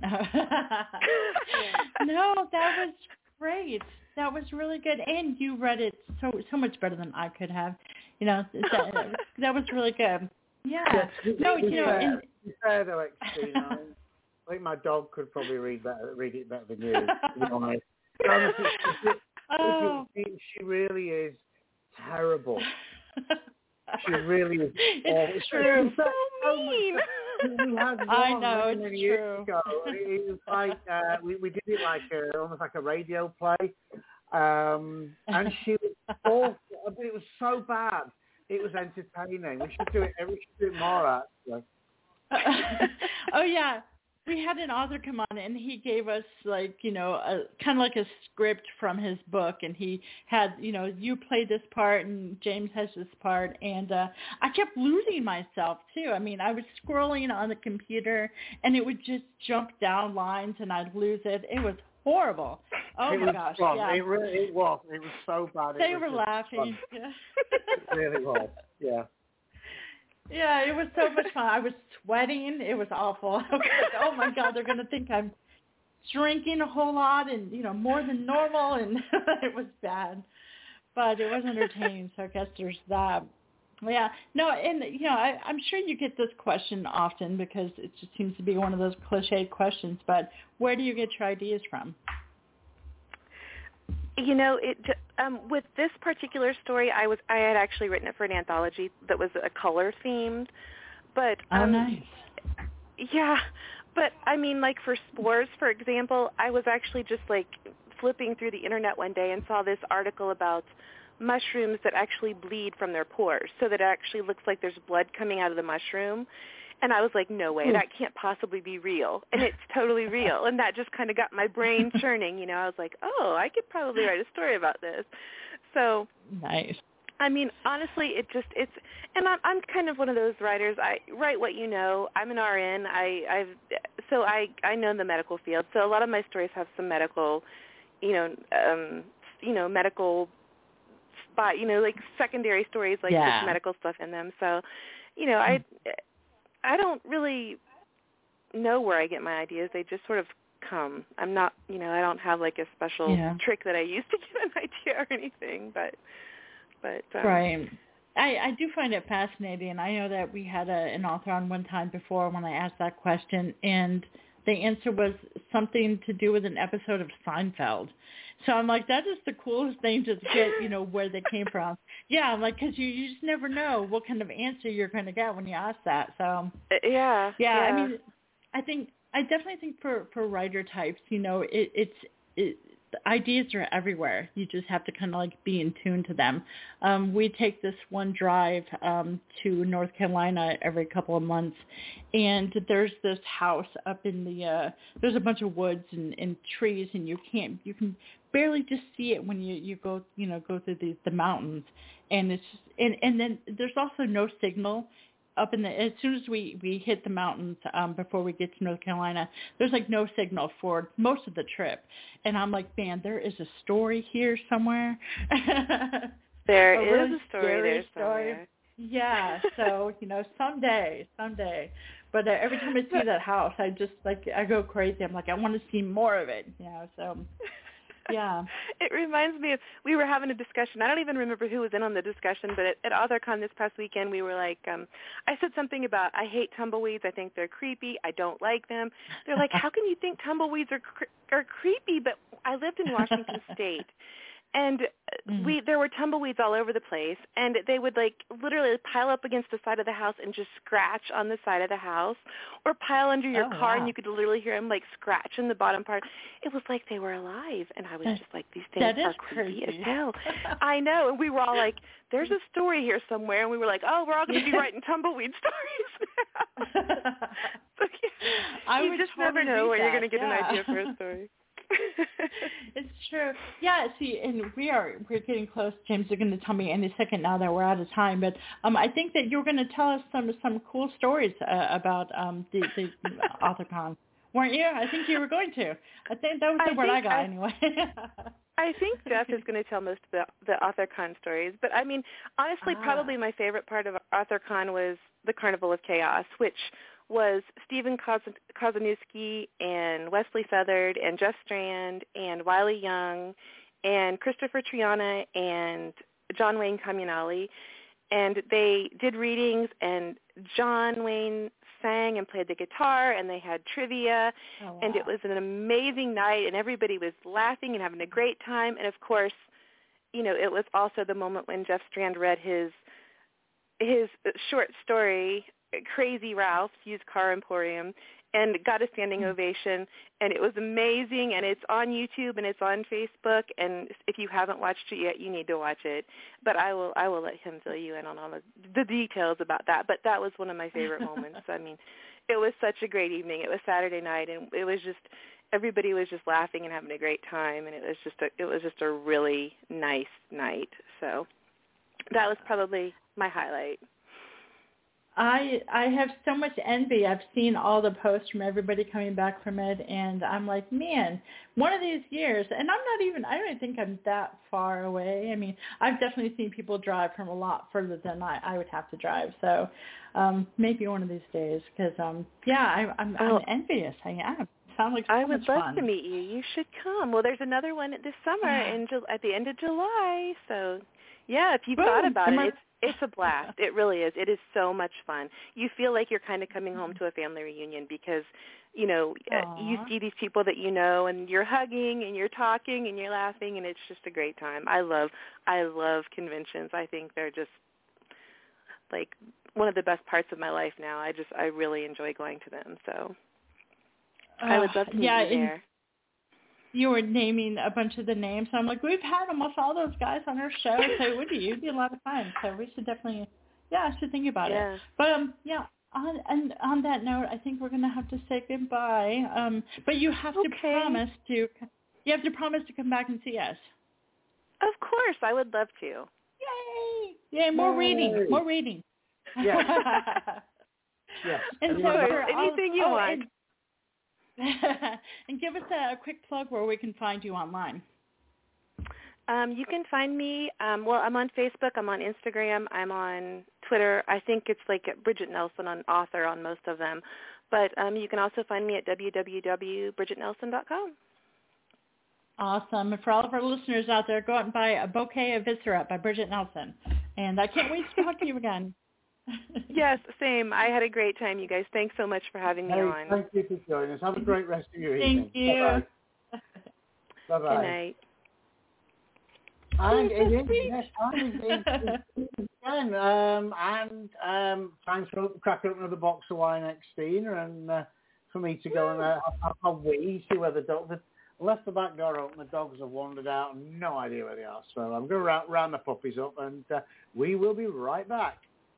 No, that was great. That was really good. And you read it so so much better than I could have. You know, that, that was really good. Yeah. Yes, no, you know, fair, and... fair though, you know, I think my dog could probably read better, read it better than you. To be honest. Honestly, she, oh. she, she really is terrible. She really is. It's true. So mean. We had one I know, many, it's many true. years ago. It was like uh, we we did it like a, almost like a radio play, um, and she was awful. But it was so bad. It was entertaining. We should do it. We should do it more actually. Oh yeah, we had an author come on and he gave us like you know a kind of like a script from his book, and he had you know you played this part and James has this part, and uh, I kept losing myself too. I mean, I was scrolling on the computer and it would just jump down lines and I'd lose it. It was horrible. Oh it my was gosh, fun. yeah. It really it was. It was so bad. They it were was laughing. Yeah. It really was. Yeah. Yeah, it was so much fun. I was sweating. It was awful. I was like, oh my God, they're going to think I'm drinking a whole lot and, you know, more than normal. And it was bad. But it was entertaining, so I guess there's that. Yeah. No, and, you know, I, I'm sure you get this question often because it just seems to be one of those cliched questions. But where do you get your ideas from? You know, it um, with this particular story, I was I had actually written it for an anthology that was a color themed, but um, oh, nice. Yeah, But, I mean, like for spores, for example, I was actually just, like, flipping through the Internet one day and saw this article about mushrooms that actually bleed from their pores, so that it actually looks like there's blood coming out of the mushroom. And I was like, no way, that can't possibly be real. And it's totally real. And that just kind of got my brain churning, you know. I was like, oh, I could probably write a story about this. So, nice. I mean, honestly, it just, it's, and I'm, I'm kind of one of those writers. I write what you know. I'm an R N. I, I've, so I, I know the medical field. So a lot of my stories have some medical, you know, um, you know, medical spot, you know, like secondary stories, like yeah. just medical stuff in them. So, you know, I, I don't really know where I get my ideas. They just sort of come. I'm not, you know, I don't have like a special yeah. trick that I use to get an idea or anything, but, but. Um, right. I, I do find it fascinating. I know that we had a, an author on one time before when I asked that question, and the answer was something to do with an episode of Seinfeld. So I'm like, that is the coolest thing to get, you know, where they came from. Yeah, I'm like, because you, you just never know what kind of answer you're going to get when you ask that. So yeah, yeah, yeah. I mean, I think, I definitely think for, for writer types, you know, it, it's, it, the ideas are everywhere. You just have to kind of like be in tune to them. Um, we take this one drive um, to North Carolina every couple of months, and there's this house up in the, uh, there's a bunch of woods and, and trees, and you can't, you can barely just see it when you, you go, you know, go through the, the mountains. And it's just, and, and then there's also no signal up in the, as soon as we, we hit the mountains um, before we get to North Carolina, there's like no signal for most of the trip. And I'm like, man, there is a story here somewhere. There a is really a story there somewhere. Story. Yeah, so, you know, someday, someday. But uh, every time I see that house, I just, like, I go crazy. I'm like, I want to see more of it, you know, so... Yeah. It reminds me of, we were having a discussion. I don't even remember who was in on the discussion, but at, at AuthorCon this past weekend, we were like, um, I said something about, I hate tumbleweeds. I think they're creepy. I don't like them. They're like, how can you think tumbleweeds are cre- are creepy? But I lived in Washington State. And mm. we there were tumbleweeds all over the place, and they would, like, literally pile up against the side of the house and just scratch on the side of the house, or pile under your oh, car, wow. and you could literally hear them, like, scratch in the bottom part. It was like they were alive, and I was that, just like, these things are creepy as hell. I know, and we were all like, there's a story here somewhere, and we were like, oh, we're all going to be writing tumbleweed stories now. So, yeah, I you would just totally never know where that. you're going to get yeah. an idea for a story. It's true. Yeah, see, and we are we're getting close. James is going to tell me any second now that we're out of time, but um, I think that you're going to tell us some some cool stories uh, about um, the, the AuthorCon, weren't you? I think you were going to. I think that was the I word I got I, anyway. I think Jeff is going to tell most of the, the AuthorCon stories, but I mean, honestly, ah. probably my favorite part of AuthorCon was the Carnival of Chaos, which was Stephen Kozanowski and Wesley Feathered and Jeff Strand and Wiley Young and Christopher Triana and John Wayne Comunale. And they did readings, and John Wayne sang and played the guitar, and they had trivia, oh, wow. and it was an amazing night, and everybody was laughing and having a great time. And, of course, you know, it was also the moment when Jeff Strand read his his short story, Crazy Ralph's Used Car Emporium, and got a standing ovation, and it was amazing, and it's on YouTube and it's on Facebook, and if you haven't watched it yet, you need to watch it. But I will I will let him fill you in on all the, the details about that. But that was one of my favorite moments. I mean, it was such a great evening. It was Saturday night, and it was just everybody was just laughing and having a great time, and it was just a it was just a really nice night. So that was probably my highlight. I I have so much envy. I've seen all the posts from everybody coming back from it, and I'm like, man, one of these years, and I'm not even, I don't even think I'm that far away. I mean, I've definitely seen people drive from a lot further than I, I would have to drive. So um, maybe one of these days, because, um, yeah, I, I'm, oh, I'm envious. I am. Sounds like so I would much love fun. to meet you. You should come. Well, there's another one this summer in, at the end of July. So, yeah, if you've Boom. thought about Am it, I- it's It's a blast. It really is. It is so much fun. You feel like you're kind of coming home to a family reunion because, you know, Aww. you see these people that you know, and you're hugging and you're talking and you're laughing, and it's just a great time. I love, I love conventions. I think they're just like one of the best parts of my life now. I just, I really enjoy going to them. So. Uh, I would love to meet yeah, you there. You were naming a bunch of the names. I'm like, we've had almost all those guys on our show, so it would be it'd be a lot of fun. So we should definitely, yeah, I should think about Yeah. it. But um, yeah. On and on that note, I think we're gonna have to say goodbye. Um, but you have to Okay. promise to, you have to promise to come back and see us. Of course, I would love to. Yay! Yay! More Yay. reading. More reading. Yeah. Yes. And Of so course, for all- anything you oh, want. And, and give us a, a quick plug where we can find you online. Um, you can find me, um, well, I'm on Facebook, I'm on Instagram, I'm on Twitter. I think it's like Bridget Nelson, on author on most of them. But um, you can also find me at w w w dot bridget nelson dot com. Awesome. And for all of our listeners out there, go out and buy A Bouquet of Viscera by Bridget Nelson. And I can't wait to talk to you again. Yes, same. I had a great time, you guys. Thanks so much for having me Hey, on. thank you for joining us. Have a great rest of your Thank evening. you. Bye-bye. Bye-bye. Good night. And Oh, it so is, sweet. yes, and it is, again, um, and um, time to crack open another box of wine next and uh, for me to go and uh, have a wee, see where the dog, the, left the back door open, the dogs have wandered out, and no idea where they are. So I'm going to round, round the puppies up, and uh, we will be right back.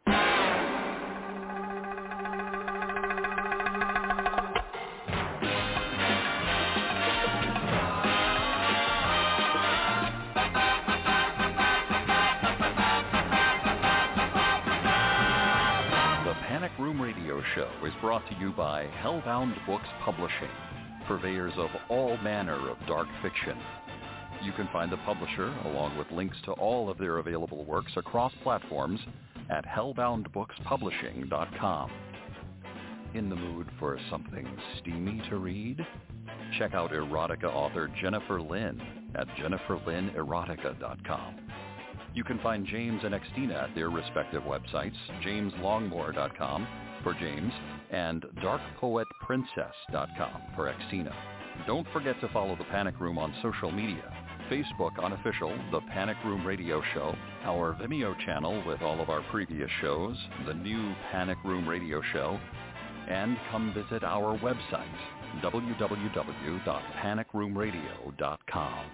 Show is brought to you by Hellbound Books Publishing, purveyors of all manner of dark fiction. You can find the publisher, along with links to all of their available works across platforms, at hellbound books publishing dot com. In the mood for something steamy to read? Check out erotica author Jennifer Lynn at jennifer lynn erotica dot com. You can find James and Xtina at their respective websites, james longmore dot com for James and dark poet princess dot com for Xtina. Don't forget to follow The Panic Room on social media. Facebook unofficial, The Panic Room Radio Show, our Vimeo channel with all of our previous shows, the new Panic Room Radio Show, and come visit our website, w w w dot panic room radio dot com.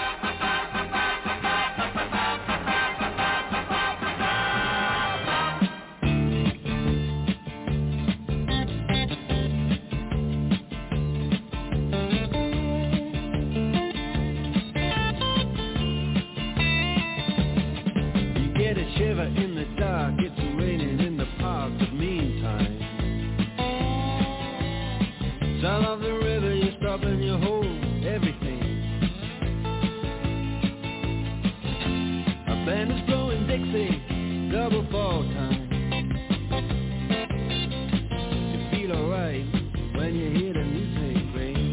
Shiver in the dark, it's raining in the park, but meantime south of the river you stop and you hold everything. A band is blowing Dixie, double fall time. You feel alright when you hear the music ring.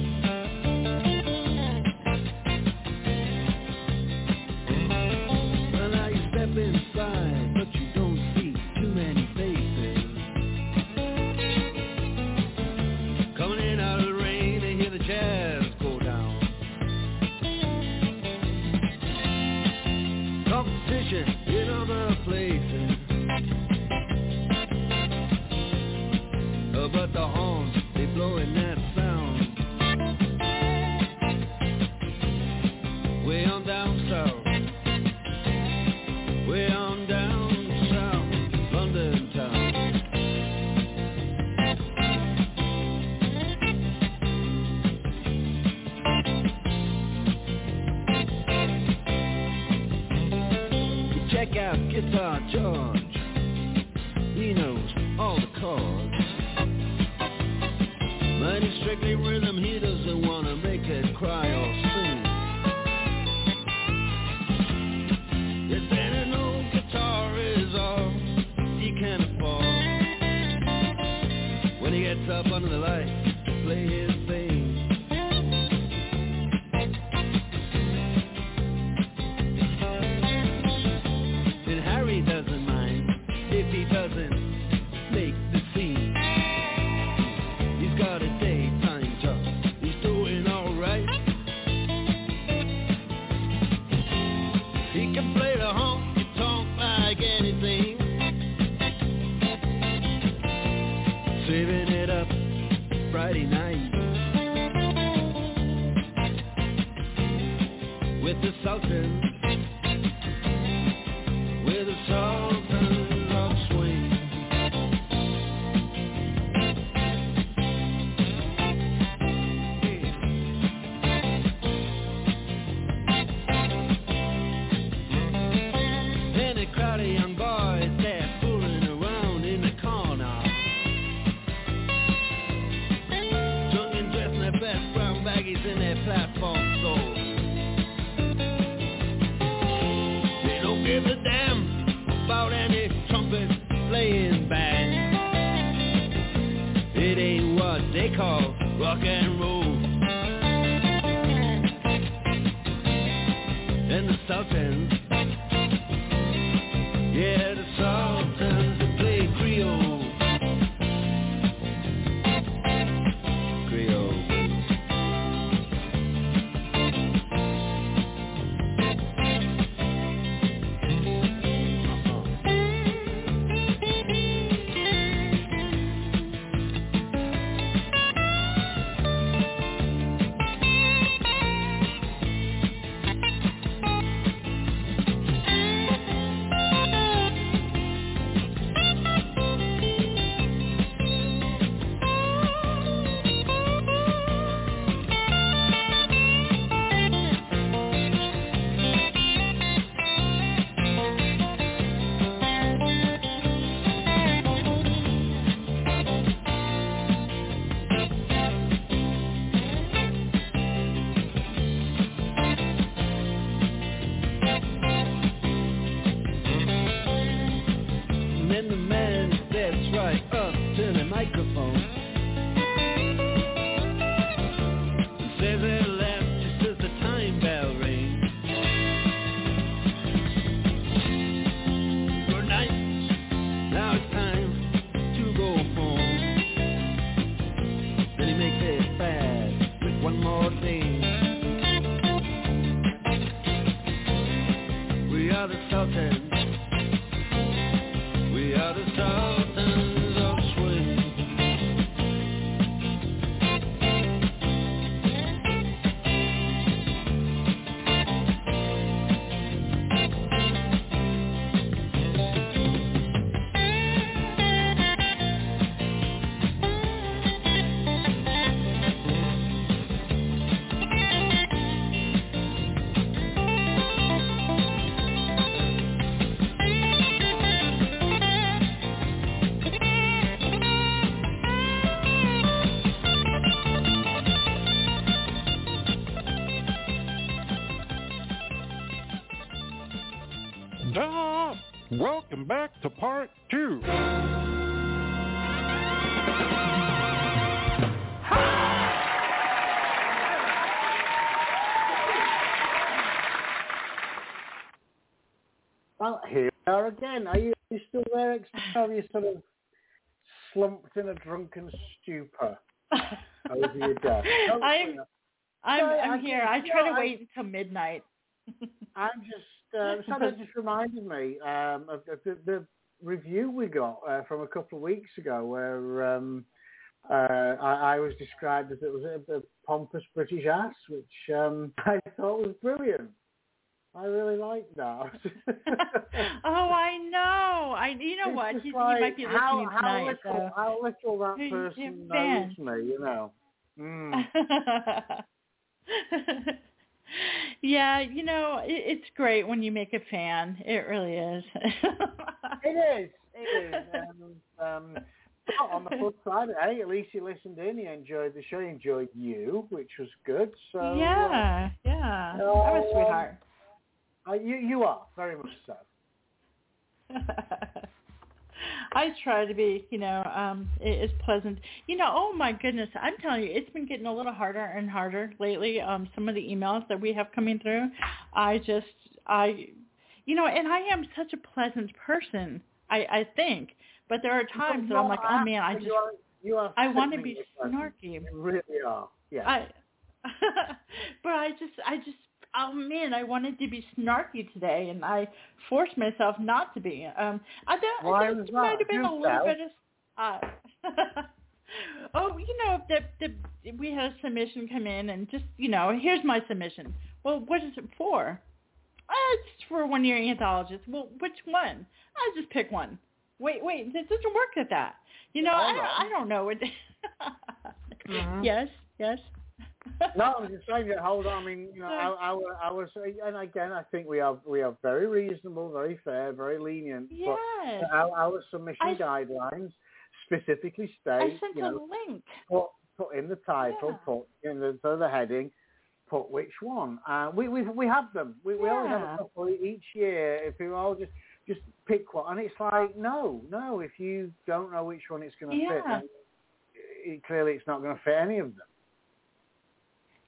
Well, now you step inside, but you don't see too many faces. Coming in out of the rain and hear the jazz go down. Competition in other places, uh, but the horns, they blowing that sound. Way on down south, way on down south, London town. You check out Guitar George, he knows all the chords. But it's strictly rhythm, he doesn't want to make it cry or sing. They say an old guitar is all he can afford when he gets up under the lights to play his thing. And Harry doesn't mind if he doesn't make the scene. He's got a daytime job, he's doing alright. He can play the honky tonk like anything, saving it up right rock and roll. And the Sultans, yeah, the Sultans, they play Creole. Creole. Welcome back to part two. Well, here we are again. Are you, are you still there? Have you sort of slumped in a drunken stupor over your desk? I'm, I'm, Sorry, I'm I here. just, I try no, to I, wait until midnight. I'm just, uh, something just reminded me um, of the, the, the review we got uh, from a couple of weeks ago where um, uh, I, I was described as it was a, a pompous British ass, which um, I thought was brilliant. I really liked that. Oh, I know. I, you know it's what? Just He, like he might be listening how, how tonight. Little, So. How little that You're, person you're knows me, you know. Mm. Yeah, you know, it, it's great when you make a fan. It really is. It is. It is. And, um, but on the flip side, hey, at least you listened in. You enjoyed the show. You enjoyed you, which was good. So yeah, uh, yeah. Uh, I'm a sweetheart. Uh, you, you are very much so. I try to be, you know, um, it, it's pleasant. You know, oh my goodness, I'm telling you, it's been getting a little harder and harder lately. Um, some of the emails that we have coming through, I just, I, you know, and I am such a pleasant person, I, I think. But there are times that I'm like, oh man, I just, you are, you are I want to be snarky. You really are. Yeah. I, but I just, I just. Oh man, I wanted to be snarky today, and I forced myself not to be. Um, I don't. Why there was that? might have been a little Yourself? bit of. Uh, oh, you know, the, the we had a submission come in, and just you know, here's my submission. Well, what is it for? Uh, it's for one year anthologist. Well, which one? I just pick one. Wait, wait, it doesn't work at that. You know, I don't, I don't know. mm-hmm. Yes, yes. No, I'm just saying that. Hold on. I mean, you know, our, our, our, and again, I think we have we are very reasonable, very fair, very lenient. Yes. But our, our submission I, guidelines specifically state, I sent you know, a link. Put, put in the title, yeah. put in the, so the heading, put which one. Uh, we we we have them. We yeah. we always have a couple each year. If we all just just pick one, and it's like no, no. If you don't know which one it's going to yeah. fit, then it, clearly it's not going to fit any of them.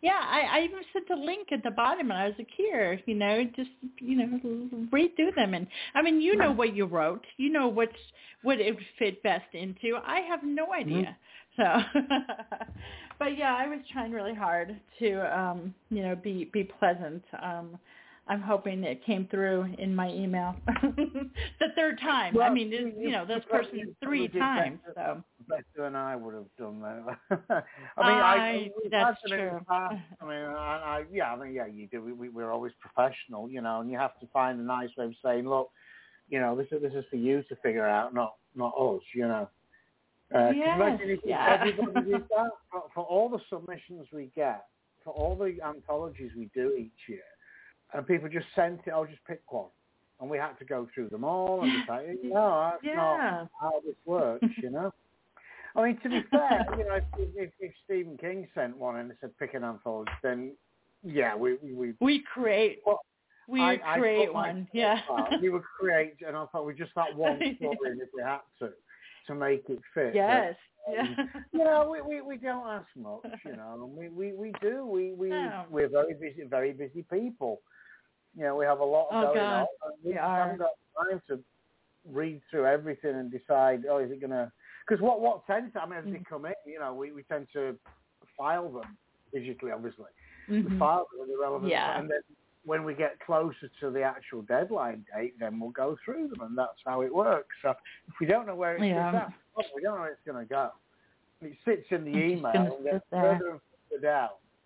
Yeah, I, I even sent a link at the bottom, and I was like, here, you know, just, you know, read through them. And, I mean, you know what you wrote. You know what's, what it would fit best into. I have no idea. Mm-hmm. So, but, yeah, I was trying really hard to, um, you know, be, be pleasant. Um, I'm hoping it came through in my email the third time. Well, I mean, you, you know, this person three times. Better, so better than I would have done that. I I, mean, I, that's I true. Past, I mean, I, I, yeah, I mean, yeah, you do. We, we, we're always professional, you know, and you have to find a nice way of saying, look, you know, this is this is for you to figure out, not not us, you know. Uh, yes, if yeah. everybody did that for, for all the submissions we get, for all the anthologies we do each year. And people just sent it, I'll just pick one. And we had to go through them all and decide, no, that's yeah. not how this works, you know. I mean, to be fair, you know, if, if, if Stephen King sent one and said pick an anthology, then, yeah, we... We, we create, well, we I, create I one, yeah. We would create, and I thought we just that one story if we had to, to make it fit. Yes. But, um, yeah. you know, we, we, we don't ask much, you know. We, we, we do. We, we, no. We're very busy, very busy people. You know, we have a lot oh, going God. on. And we we haven't got time to read through everything and decide, oh, is it going to... Because what, what tends to... I mean, as mm-hmm. they come in, you know, we, we tend to file them digitally, obviously. Mm-hmm. We file them with the relevant... Yeah. And then when we get closer to the actual deadline date, then we'll go through them, and that's how it works. So if we don't know where it's yeah. at, well, we don't know where it's going to go. It sits in the email and gets there. further and further down.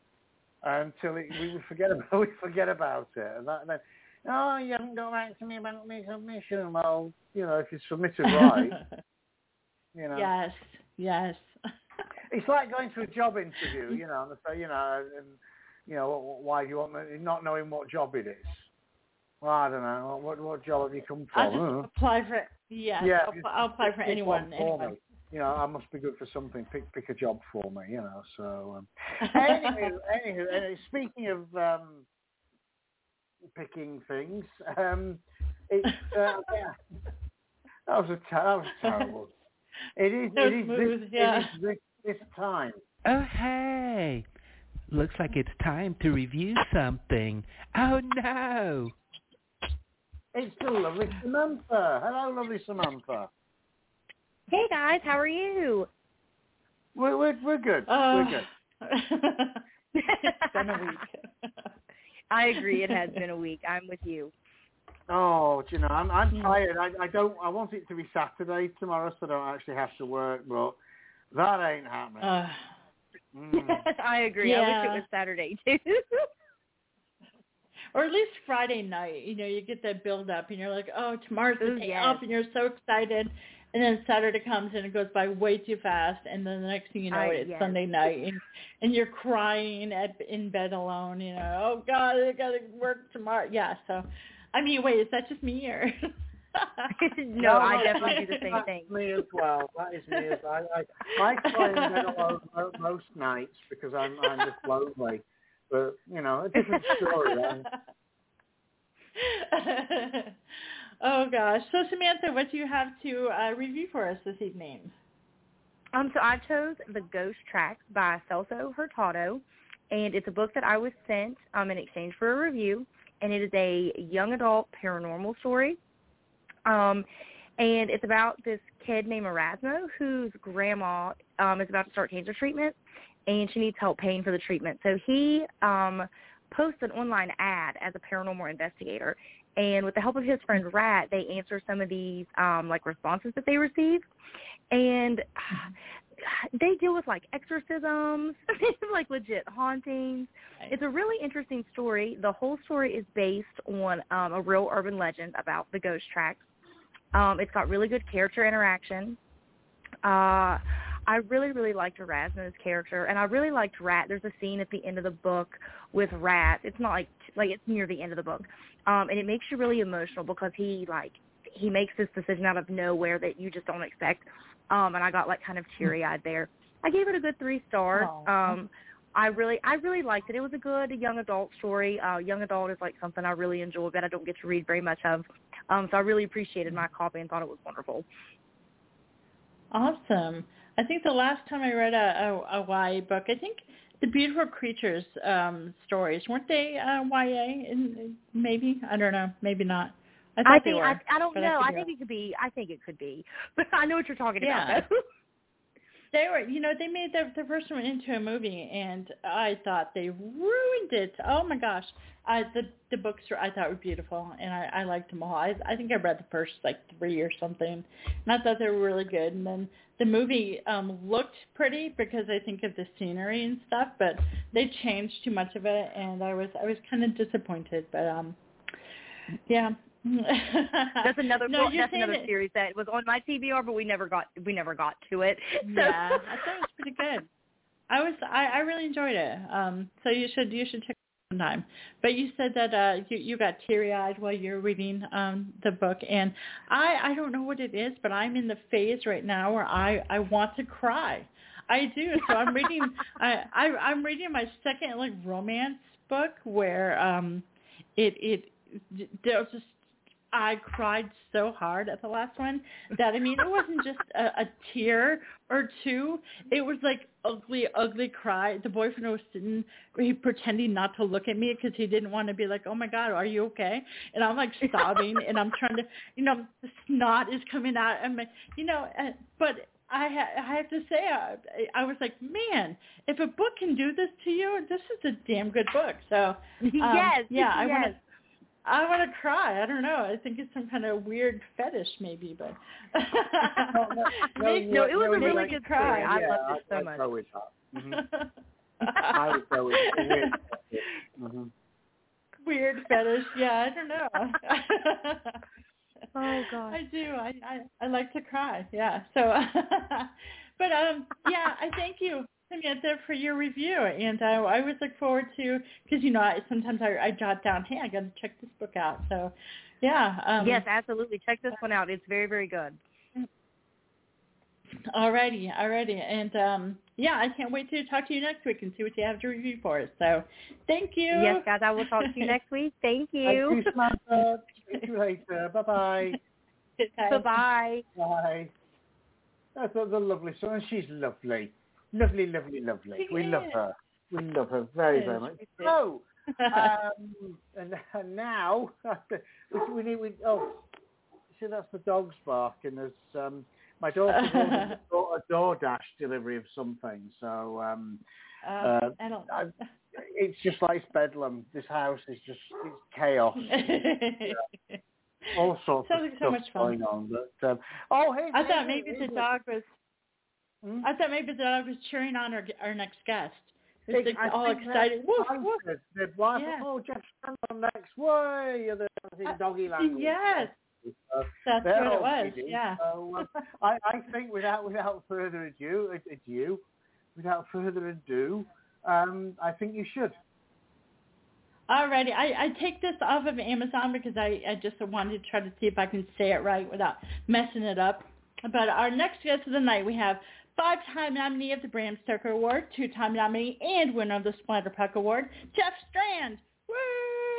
Until it, we forget about we forget about it, and that, then oh, you haven't got back to me about my submission. Well, you know, if you submit it right, you know. Yes, yes. It's like going to a job interview, you know, and they say, you know, and you know, why do you want me, not knowing what job it is? Well, I don't know. What what job have you come from? I'll just huh? apply for it. Yes, yeah, I'll, I'll apply for anyone. anyone. Me. You know, I must be good for something. Pick pick a job for me, you know. So, um, anywho, anywho, anywho, speaking of um, picking things, um, it's uh, yeah, that was a ter- that was terrible. It is. So it is smooth, this, yeah. it is this, this time. Oh hey, looks like it's time to review something. Oh no! It's the lovely Samantha. Hello, lovely Samantha. Hey guys, how are you? We're we're, we're good. Uh, we're good. It's been a week. I agree. It has been a week. I'm with you. Oh, do you know, I'm I'm tired. I I don't. I want it to be Saturday tomorrow, so I don't actually have to work. But that ain't happening. Uh, mm. I agree. Yeah. I wish it was Saturday too. Or at least Friday night. You know, you get that build up, and you're like, oh, tomorrow's the Ooh, day yes. off, and you're so excited. And then Saturday comes and it goes by way too fast, and then the next thing you know, I, it's yes. Sunday night, and, and you're crying at in bed alone. You know, oh God, I gotta work tomorrow. Yeah. So, I mean, wait, is that just me or? no, no, I no, definitely do the same that's thing. Me as well. That is me as I I, I cry in bed alone most nights because I'm I'm just lonely. But you know, a different story. Right? Oh gosh. So Samantha, what do you have to uh, review for us this evening? Um, so I chose The Ghost Tracks by Celso Hurtado, and it's a book that I was sent um, in exchange for a review, and it is a young adult paranormal story. Um, and it's about this kid named Erasmo whose grandma um, is about to start cancer treatment, and she needs help paying for the treatment. So he um, posts an online ad as a paranormal investigator. And with the help of his friend Rat, they answer some of these um, like responses that they receive, and they deal with like exorcisms, like legit hauntings. It's a really interesting story. The whole story is based on um, a real urban legend about the ghost tracks. Um, it's got really good character interaction. Uh, I really, really liked Erasmo's character, and I really liked Rat. There's a scene at the end of the book with Rat. It's not like like it's near the end of the book. Um, and it makes you really emotional because he like he makes this decision out of nowhere that you just don't expect. Um, and I got like kind of teary-eyed there. I gave it a good three stars. Um, I really I really liked it. It was a good young adult story. Uh, young adult is like something I really enjoy that I don't get to read very much of. Um, so I really appreciated my copy and thought it was wonderful. Awesome. I think the last time I read a, a, a Y A book, I think the Beautiful Creatures um, stories, weren't they uh, Y A? In, maybe I don't know. Maybe not. I thought I they think were. I, I don't but know. I, I think it could be. I think it could be. But I know what you're talking Yeah. about. Though. They were, you know, they made the the first one into a movie, and I thought they ruined it. Oh my gosh, I, the the books were, I thought were beautiful, and I, I liked them all. I I think I read the first like three or something, and I thought they were really good. And then the movie um looked pretty because I think of the scenery and stuff, but they changed too much of it, and I was I was kind of disappointed. But um, yeah. That's another no, book, you're that's saying another it, series that was on my T B R, but we never got we never got to it. So. Yeah, I thought it was pretty good. I was I, I really enjoyed it. Um, so you should you should check it out sometime. But you said that uh you, you got teary eyed while you're reading um the book, and I I don't know what it is, but I'm in the phase right now where I I want to cry. I do. So I'm reading I, I I'm reading my second like romance book where um it it there's just I cried so hard at the last one that, I mean, it wasn't just a, a tear or two. It was like ugly, ugly cry. The boyfriend was sitting, he pretending not to look at me because he didn't want to be like, oh, my God, are you okay? And I'm like sobbing, and I'm trying to, you know, the snot is coming out. And my, you know, uh, but I, ha- I have to say, I, I was like, man, if a book can do this to you, this is a damn good book. So, um, yes, yeah, I yes. want to. I want to cry. I don't know. I think it's some kind of weird fetish, maybe, but no, no, no, no, it was no, a really like, good cry. Yeah, I loved it so I'd much. go with that. Mm-hmm. I would go with it. Mm-hmm. Weird fetish. Yeah, I don't know. Oh God. I do. I, I I like to cry. Yeah. So, but um, yeah. I thank you, Samantha, for your review, and I I always look forward to, because you know I, sometimes I, I jot down, hey, I got to check this book out. So, yeah. Um, yes, absolutely. Check this one out. It's very, very good. Alrighty, alrighty, and um, yeah, I can't wait to talk to you next week and see what you have to review for us. So, thank you. Yes, guys, I will talk to you next week. Thank you. Thank you, Samantha. See you later. Bye-bye. Bye-bye. Bye. That's a, a lovely song. She's lovely. Lovely, lovely, lovely. She we is. love her. We love her very, very much. So, um, and, and now, we need, we, oh, see, that's the dog's barking. There's, um, my daughter's ordered a DoorDash delivery of something. So, um, uh, uh, I don't. I, it's just like it's bedlam. This house is just, it's chaos. Yeah. All sorts Sounds of like so stuff much fun. going on. But, um, oh, hey, I hey, thought hey, maybe hey, the hey. dog was. Hmm? I thought maybe the dog was cheering on our our next guest. It's like I all think excited. that's Woof, right. woof. They'd- they'd wife, Yeah. oh, Jeff Strand next way, or the in Uh, doggy language. Yes, So, that's they're what it all was. giddy. Yeah. So, um, I, I think without without further ado, ado, without further ado, um, I think you should. Alrighty, I, I take this off of Amazon because I, I just wanted to try to see if I can say it right without messing it up. But our next guest of the night, we have five-time nominee of the Bram Stoker Award, two-time nominee and winner of the Splinter Puck Award, Jeff Strand. Woo!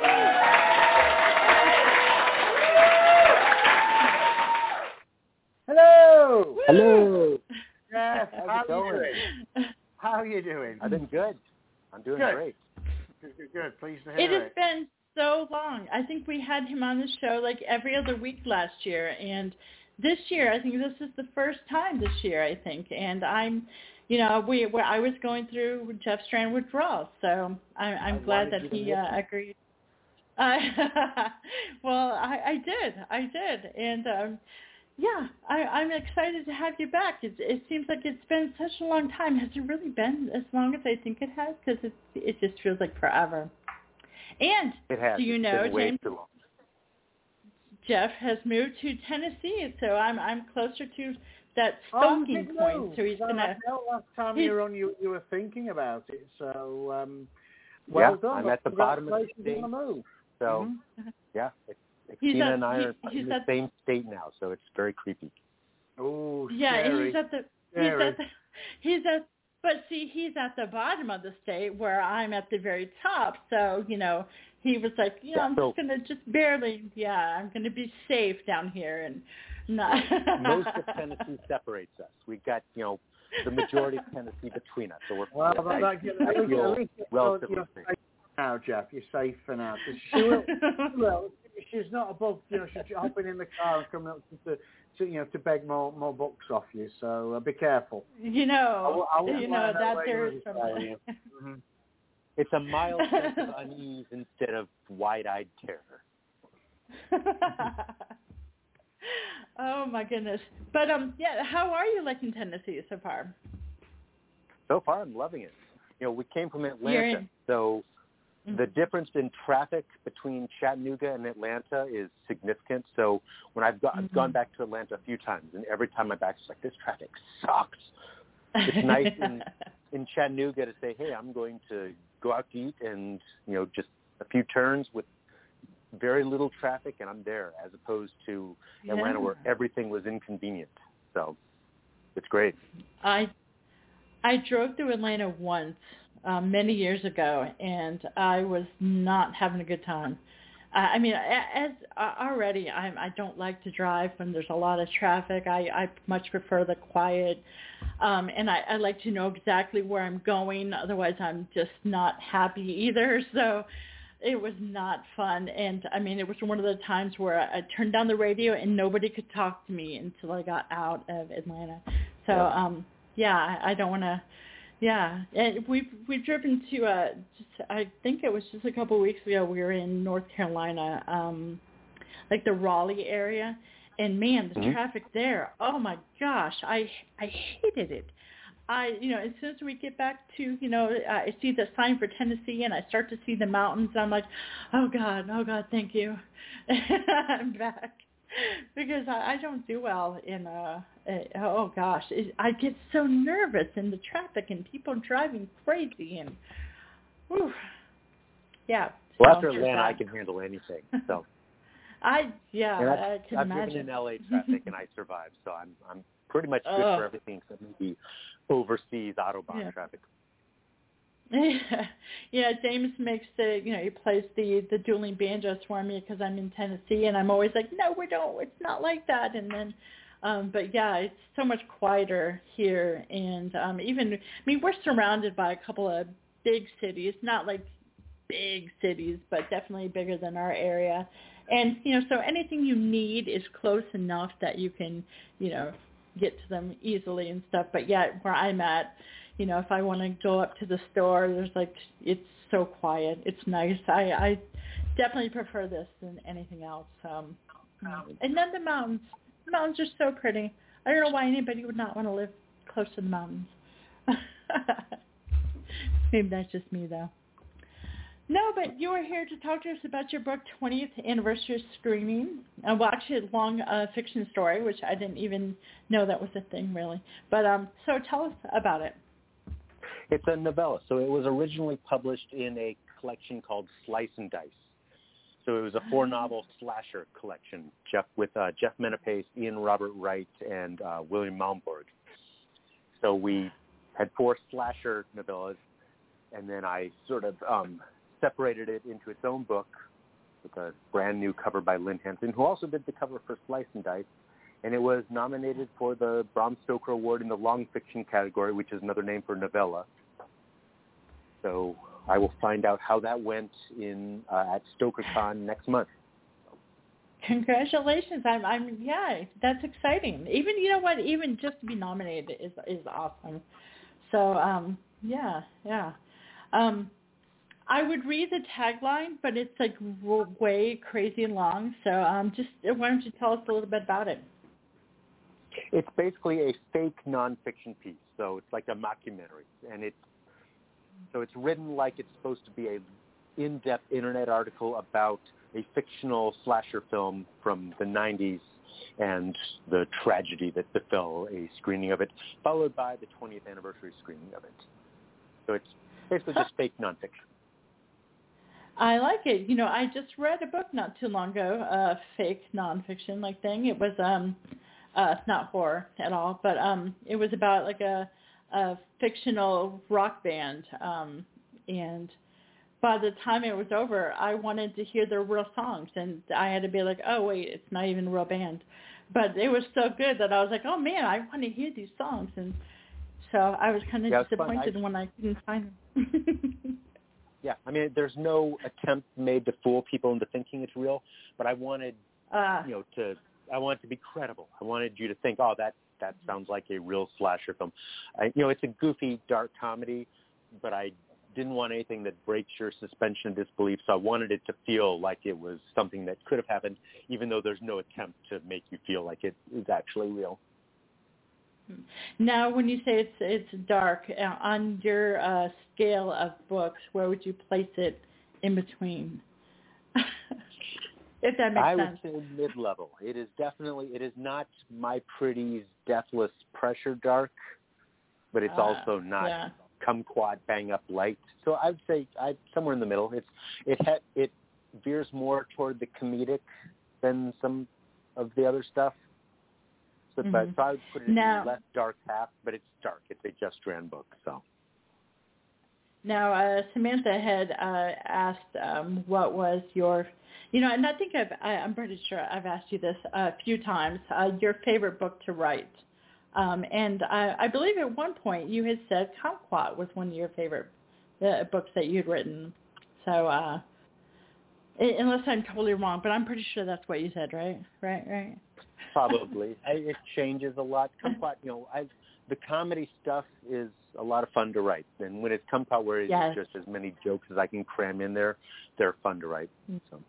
Hello. Woo! Hello. Jeff, How's how it are you going? doing? How are you doing? I've been good. I'm doing Good. great. Good, good, good. Pleased to It hear has been so long. I think we had him on the show like every other week last year, and this year I think this is the first time this year. I think, and I'm, you know, we where I was going through Jeff Strand withdrawal, so I, I'm I glad wanted that you to he miss uh, me. agreed. Uh, well, I, I did, I did, and um, yeah, I, I'm excited to have you back. It, it seems like it's been such a long time. Has it really been as long as I think it has? Because it it just feels like forever. And It has. do you It's know, been way James, too long. Jeff has moved to Tennessee, so I'm I'm closer to that Oh, stalking you did point. know. So he's Well, gonna. I know last time he's- you were on, you you were thinking about it. So, um, well yeah, done. I'm at the bottom of the Congratulations state. on the move. So, Mhm. yeah, it's, He's Tina at- and I he- are he's in the at- same state now, so it's very creepy. Oh, Yeah, and scary. he's at the Scary. he's at the he's at but see he's at the bottom of the state where I'm at the very top. So you know he was like, you know, Yeah, I'm so- just gonna just barely, yeah, I'm gonna be safe down here and not. Most of Tennessee separates us. We've got, you know, the majority of Tennessee between us. So we're well, I, that, that, I at least, feel at least relatively you're safe. safe now, Jeff. You're safe for now. She will, well, she's not above, you know, she's hopping in the car and coming up to, to you know, to beg more more books off you. So uh, be careful. You know, I, I, I, you know that there's some. mm-hmm. It's a mild sense of unease instead of wide-eyed terror. Oh my goodness! But um, yeah, how are you liking Tennessee so far? So far, I'm loving it. You know, we came from Atlanta, in- so mm-hmm. the difference in traffic between Chattanooga and Atlanta is significant. So when I've, got, mm-hmm. I've gone back to Atlanta a few times, and every time I'm back, it's like, this traffic sucks. It's nice in, in Chattanooga to say, hey, I'm going to go out to eat and, you know, just a few turns with very little traffic, and I'm there, as opposed to Atlanta yeah. where everything was inconvenient. So it's great. I I drove through Atlanta once um, many years ago, and I was not having a good time. Uh, I mean, as uh, already, I'm, I don't like to drive when there's a lot of traffic. I, I much prefer the quiet, um, and I, I like to know exactly where I'm going. Otherwise, I'm just not happy either. So it was not fun. And, I mean, it was one of the times where I, I turned down the radio and nobody could talk to me until I got out of Atlanta. So, yeah, um, yeah I, I don't want to... Yeah, and we've we've driven to uh, just, I think it was just a couple of weeks ago. We were in North Carolina, um, like the Raleigh area, and man, the mm-hmm. traffic there. Oh my gosh, I I hated it. I you know as soon as we get back to you know I see the sign for Tennessee and I start to see the mountains. I'm like, oh God, oh God, thank you. I'm back. Because I, I don't do well in, uh, uh oh gosh, it, I get so nervous in the traffic and people driving crazy and, whew, yeah. Well, so after Atlanta, that. I can handle anything. So I, yeah, and I've, I can I've imagine. driven in L A traffic and I survived, so I'm I'm pretty much good oh. for everything except maybe overseas Autobahn yeah. traffic. Yeah, yeah. James makes the, you know, he plays the the dueling banjos for me because I'm in Tennessee, and I'm always like, no, we don't. It's not like that. And then, um, but yeah, it's so much quieter here, and um, even, I mean, we're surrounded by a couple of big cities, not like big cities, but definitely bigger than our area. And you know, so anything you need is close enough that you can, you know, get to them easily and stuff. But yeah, where I'm at, you know, if I want to go up to the store, there's like, it's so quiet. It's nice. I, I definitely prefer this than anything else. Um, and then the mountains. The mountains are so pretty. I don't know why anybody would not want to live close to the mountains. Maybe that's just me, though. No, but you were here to talk to us about your book, twentieth Anniversary Screening. Uh, well, actually, a long uh, fiction story, which I didn't even know that was a thing, really. But um, so tell us about it. It's a novella. So it was originally published in a collection called Slice and Dice. So it was a four-novel slasher collection Jeff, with uh, Jeff Menapace, Ian Robert Wright, and uh, William Malmborg. So we had four slasher novellas, and then I sort of um, separated it into its own book with a brand new cover by Lynn Hanson, who also did the cover for Slice and Dice. And it was nominated for the Bram Stoker Award in the long fiction category, which is another name for novella. So I will find out how that went in uh, at StokerCon next month. Congratulations! I'm, I'm, yeah, that's exciting. Even, you know what? Even just to be nominated is is awesome. So, um, yeah, yeah. Um, I would read the tagline, but it's like way crazy long. So, um, just why don't you tell us a little bit about it? It's basically a fake nonfiction piece, so it's like a mockumentary, and it's so it's written like it's supposed to be a in-depth internet article about a fictional slasher film from the nineties and the tragedy that befell a screening of it, followed by the twentieth anniversary screening of it. So it's basically just fake nonfiction. I like it. You know, I just read a book not too long ago, a uh, fake nonfiction like thing. It was um. Uh, it's not horror at all, but um, it was about like a, a fictional rock band. Um, and by the time it was over, I wanted to hear their real songs, and I had to be like, oh, wait, it's not even a real band. But it was so good that I was like, oh, man, I want to hear these songs. And So I was kind of yeah, disappointed I, when I couldn't find them. yeah, I mean, there's no attempt made to fool people into thinking it's real, but I wanted, uh, you know, to I wanted to be credible. I wanted you to think, oh, that that sounds like a real slasher film. I, you know, it's a goofy, dark comedy, but I didn't want anything that breaks your suspension of disbelief, so I wanted it to feel like it was something that could have happened, even though there's no attempt to make you feel like it is actually real. Now, when you say it's it's dark, uh, on your uh, scale of books, where would you place it in between? If that makes I sense. I would say mid-level. It is definitely, it is not My Pretty's Deathless Pressure dark, but it's uh, also not yeah. kumquat bang up light. So I would say I somewhere in the middle. It's it ha, it veers more toward the comedic than some of the other stuff. So, mm-hmm. but, so I would put it now, in the less dark half, but it's dark. It's a Just Strand book. So now uh, Samantha had uh, asked um, what was your, you know, and I think I've, I, I'm pretty sure I've asked you this a few times, uh, your favorite book to write. Um, and I, I believe at one point you had said Kumquat was one of your favorite uh, books that you'd written. So uh, unless I'm totally wrong, but I'm pretty sure that's what you said, right? Right, right. Probably. I, it changes a lot. Kumquat, you know, I, the comedy stuff is a lot of fun to write. And when it's Kumquat, where it's yes. just as many jokes as I can cram in there, they're fun to write. So.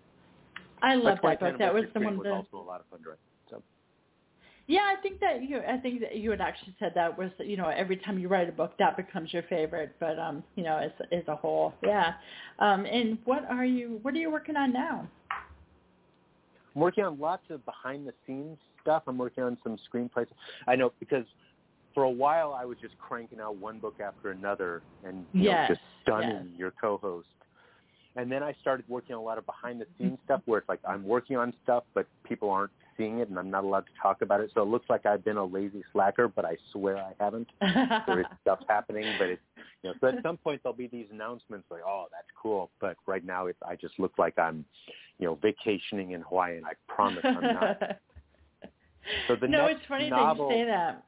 I love that book. That was the one one was the... also a lot of fun to write. So. Yeah, I think that you. I think that you had actually said that was, you know, every time you write a book, that becomes your favorite. But um, you know, as as a whole, yeah. Um, and what are you? What are you working on now? I'm working on lots of behind the scenes stuff. I'm working on some screenplays. I know because for a while I was just cranking out one book after another and you yes. know, just stunning yes. your co-host. And then I started working on a lot of behind the scenes stuff where it's like I'm working on stuff, but people aren't seeing it and I'm not allowed to talk about it. So it looks like I've been a lazy slacker, but I swear I haven't. There is stuff happening, but it's, you know, so at some point there'll be these announcements like, oh, that's cool. But right now it's, I just look like I'm, you know, vacationing in Hawaii, and I promise I'm not. So the no, next it's funny novel, that you say that.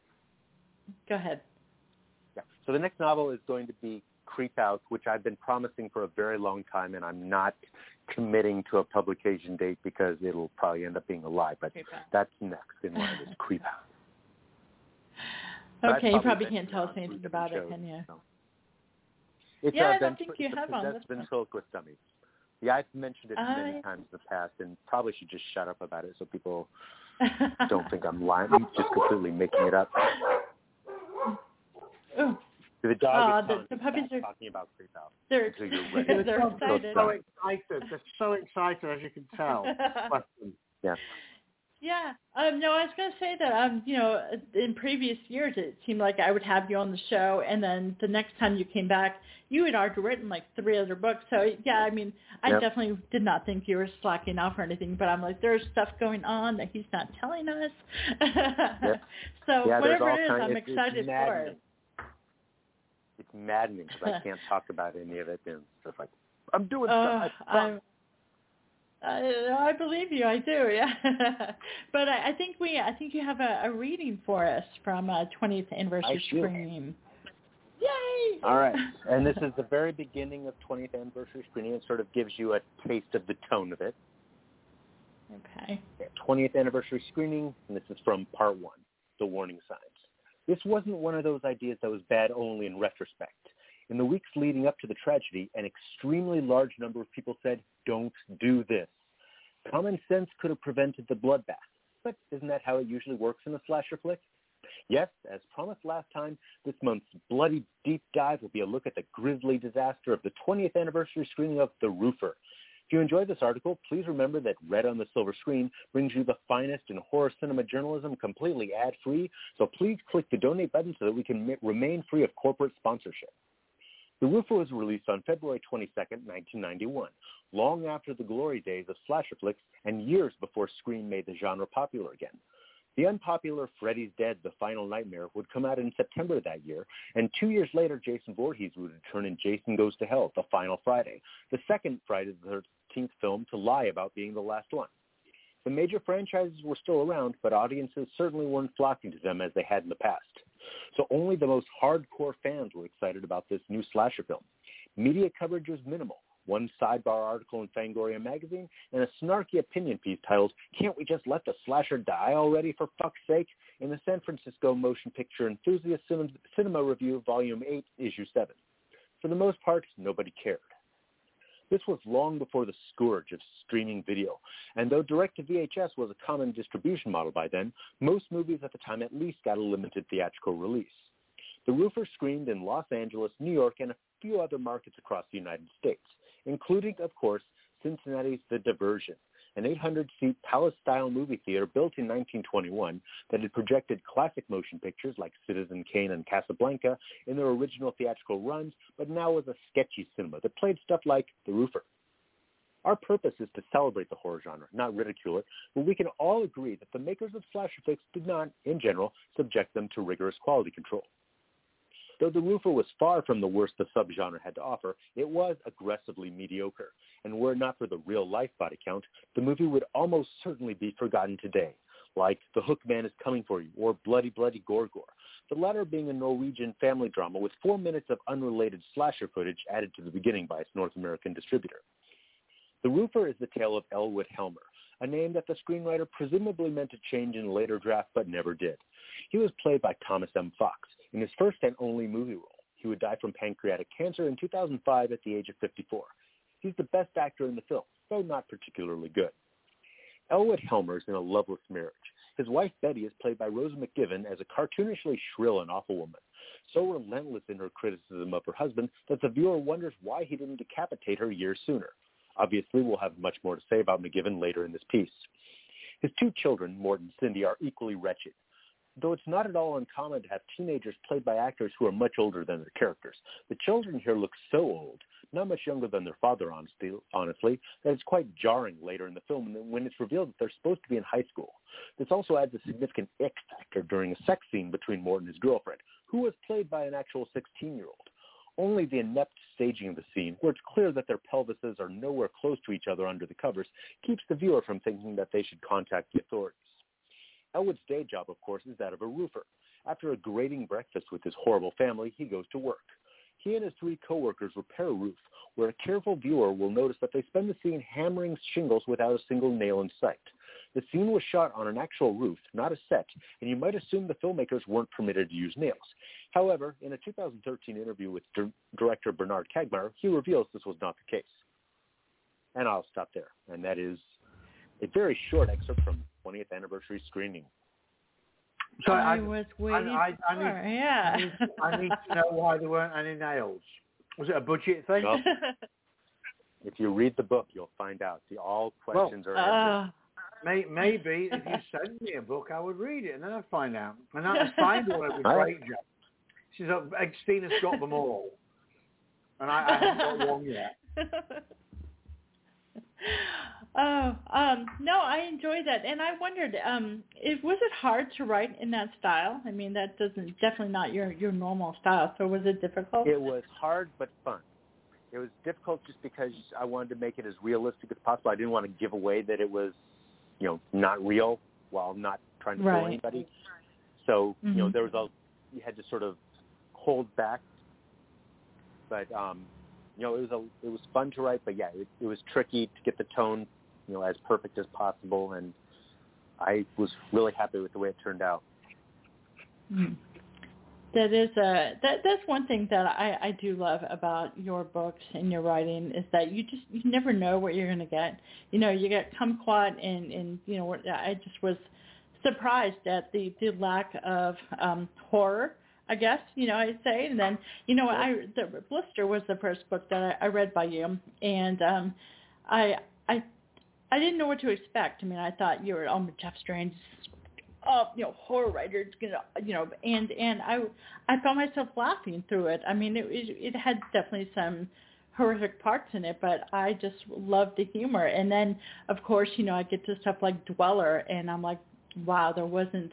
Go ahead. Yeah. So the next novel is going to be Creep Out, which I've been promising for a very long time, and I'm not committing to a publication date because it'll probably end up being a lie. But that's next in line is Creep Out. Okay, you probably can't tell us anything about it, can you? So. It's, yeah, uh, I don't been, think you it's have a on possessed this one. ventriloquist dummies. Yeah, I've mentioned it many I... times in the past, and probably should just shut up about it so people don't think I'm lying. I'm just completely making it up. Ooh. The dog uh, is the, the puppies are talking about Creep Out. They're, so you're ready. they're excited. So excited. They're so excited, as you can tell. yeah. Yeah. Um, no, I was going to say that, um, you know, in previous years, it seemed like I would have you on the show, and then the next time you came back, you had already written like three other books. So, yeah, I mean, I yep. definitely did not think you were slacking off or anything, but I'm like, there's stuff going on that he's not telling us. Yep. So yeah, whatever it is, kind, I'm it's, excited it's for it. It's maddening because I can't talk about any of it, and it's like, I'm doing uh, stuff. I I, I believe you. I do. Yeah. But I, I think we. I think you have a, a reading for us from a twentieth anniversary screening. Yay! All right. And this is the very beginning of twentieth anniversary screening. It sort of gives you a taste of the tone of it. Okay. twentieth anniversary screening, and this is from part one, The Warning Signs. This wasn't one of those ideas that was bad only in retrospect. In the weeks leading up to the tragedy, an extremely large number of people said, don't do this. Common sense could have prevented the bloodbath, but isn't that how it usually works in a slasher flick? Yes, as promised last time, this month's Bloody Deep Dive will be a look at the grisly disaster of the twentieth anniversary screening of The Roofer. If you enjoyed this article, please remember that Red on the Silver Screen brings you the finest in horror cinema journalism completely ad-free, so please click the donate button so that we can m- remain free of corporate sponsorship. The Roofer was released on February twenty-second, nineteen ninety-one, long after the glory days of slasher flicks and years before Scream made the genre popular again. The unpopular Freddy's Dead, The Final Nightmare would come out in September that year, and two years later, Jason Voorhees would return in Jason Goes to Hell, The Final Friday, the second Friday the thirteenth film to lie about being the last one. The major franchises were still around, but audiences certainly weren't flocking to them as they had in the past. so only the most hardcore fans were excited about this new slasher film. Media coverage was minimal. One sidebar article in Fangoria magazine, and a snarky opinion piece titled, "Can't we just let the slasher die already, for fuck's sake?" in the San Francisco Motion Picture Enthusiast Cinema Review, Volume eight, Issue seven. For the most part, nobody cared. This was long before the scourge of streaming video, and though direct-to-V H S was a common distribution model by then, most movies at the time at least got a limited theatrical release. The Roofer screened in Los Angeles, New York, and a few other markets across the United States, including, of course, Cincinnati's The Diversion, an eight hundred seat palace-style movie theater built in nineteen twenty-one that had projected classic motion pictures like Citizen Kane and Casablanca in their original theatrical runs, but now was a sketchy cinema that played stuff like The Roofer. Our purpose is to celebrate the horror genre, not ridicule it, but we can all agree that the makers of slasher flicks did not, in general, subject them to rigorous quality control. Though The Roofer was far from the worst the subgenre had to offer, it was aggressively mediocre, and were it not for the real-life body count, the movie would almost certainly be forgotten today, like The Hook Man is Coming for You or Bloody Bloody Gore Gore, the latter being a Norwegian family drama with four minutes of unrelated slasher footage added to the beginning by its North American distributor. The Roofer is the tale of Elwood Helmer, a name that the screenwriter presumably meant to change in a later draft but never did. He was played by Thomas M. Fox in his first and only movie role. He would die from pancreatic cancer in two thousand five at the age of fifty-four. He's the best actor in the film, though not particularly good. Elwood Helmer is in a loveless marriage. His wife Betty is played by Rosa McGivern as a cartoonishly shrill and awful woman, so relentless in her criticism of her husband that the viewer wonders why he didn't decapitate her years sooner. Obviously, we'll have much more to say about McGivern later in this piece. His two children, Mort and Cindy, are equally wretched. Though it's not at all uncommon to have teenagers played by actors who are much older than their characters, the children here look so old, not much younger than their father, honestly, honestly, that it's quite jarring later in the film when it's revealed that they're supposed to be in high school. This also adds a significant ick factor during a sex scene between Mort and his girlfriend, who was played by an actual sixteen-year-old. Only the inept staging of the scene, where it's clear that their pelvises are nowhere close to each other under the covers, keeps the viewer from thinking that they should contact the authorities. Elwood's day job, of course, is that of a roofer. After a grating breakfast with his horrible family, he goes to work. He and his three co-workers repair a roof, where a careful viewer will notice that they spend the scene hammering shingles without a single nail in sight. The scene was shot on an actual roof, not a set, and you might assume the filmmakers weren't permitted to use nails. However, in a two thousand thirteen interview with di- director Bernard Kagmeyer, he reveals this was not the case. And I'll stop there. And that is a very short excerpt from twentieth anniversary screening. So I, I was waiting I, I, I for, need, yeah. I need, I need to know why there weren't any nails. Was it a budget thing? Well, if you read the book, you'll find out. The all questions well, are answered. Uh, May, maybe if you send me a book, I would read it, and then I'd find out. And I'd find one that was great, Joe. She said, Stina's got them all. And I, I haven't got one yet. Oh, um, no, I enjoyed that, and I wondered, um, if, was it hard to write in that style? I mean, that doesn't definitely not your your normal style. So was it difficult? It was hard but fun. It was difficult just because I wanted to make it as realistic as possible. I didn't want to give away that it was, you know, not real while not trying to fool Right. anybody. So Mm-hmm. you know, there was a you had to sort of hold back, but um, you know, it was a it was fun to write. But yeah, it, it was tricky to get the tone, you know, as perfect as possible, and I was really happy with the way it turned out. Mm. That is a that that's one thing that I, I do love about your books and your writing is that you just you never know what you're going to get. You know, you get kumquat and and you know I just was surprised at the the lack of um, horror. I guess you know I'd say, and then you know I the Blister was the first book that I, I read by you, and um, I I I didn't know what to expect. I mean, I thought you were oh Jeff Strange. Uh, you know, horror writer, it's gonna, you know, and and I, I found myself laughing through it. I mean, it it, it had definitely some horrific parts in it, but I just loved the humor. And then, of course, you know, I get to stuff like Dweller, and I'm like, wow, there wasn't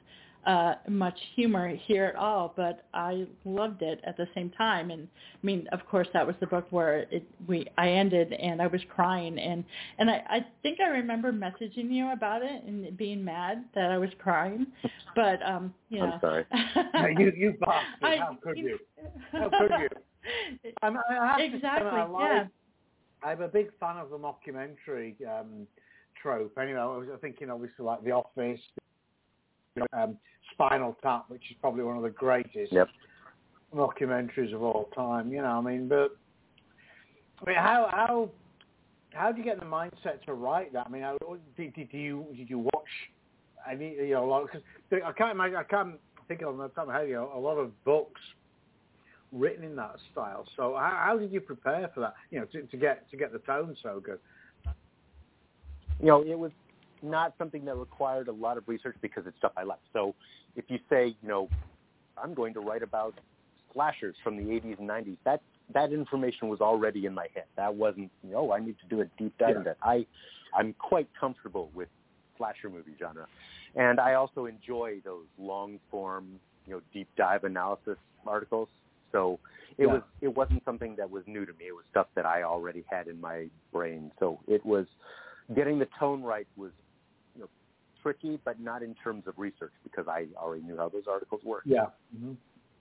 uh, much humor here at all, but I loved it at the same time. And I mean, of course, that was the book where it, we I ended and I was crying, and and I, I think I remember messaging you about it and being mad that I was crying, but um, you know, I'm sorry. you you bastard! I, How could you? you? How could you? I'm, I have exactly. To say, I like, yeah. I'm a big fan of the mockumentary um, trope. Anyway, I was thinking obviously like The Office, um, Spinal Tap, which is probably one of the greatest yep. mockumentaries of all time. You know, I mean, but I mean, how how how do you get the mindset to write that? I mean, how, did, did you did you watch any? You know, a lot, cause I can't imagine. I can't think of the top of my head. You know, a lot of books written in that style. So how, how did you prepare for that? You know, to, to get to get the tone so good. You know, it was not something that required a lot of research because it's stuff I like. So if you say, you know, I'm going to write about slashers from the eighties and nineties, that that information was already in my head. That wasn't, you know, I need to do a deep dive yeah. into that. I, I'm quite comfortable with slasher movie genre. And I also enjoy those long-form, you know, deep dive analysis articles. So it yeah. was it wasn't something that was new to me. It was stuff that I already had in my brain. So it was getting the tone right was, you know, tricky, but not in terms of research because I already knew how those articles worked. Yeah. Mm-hmm.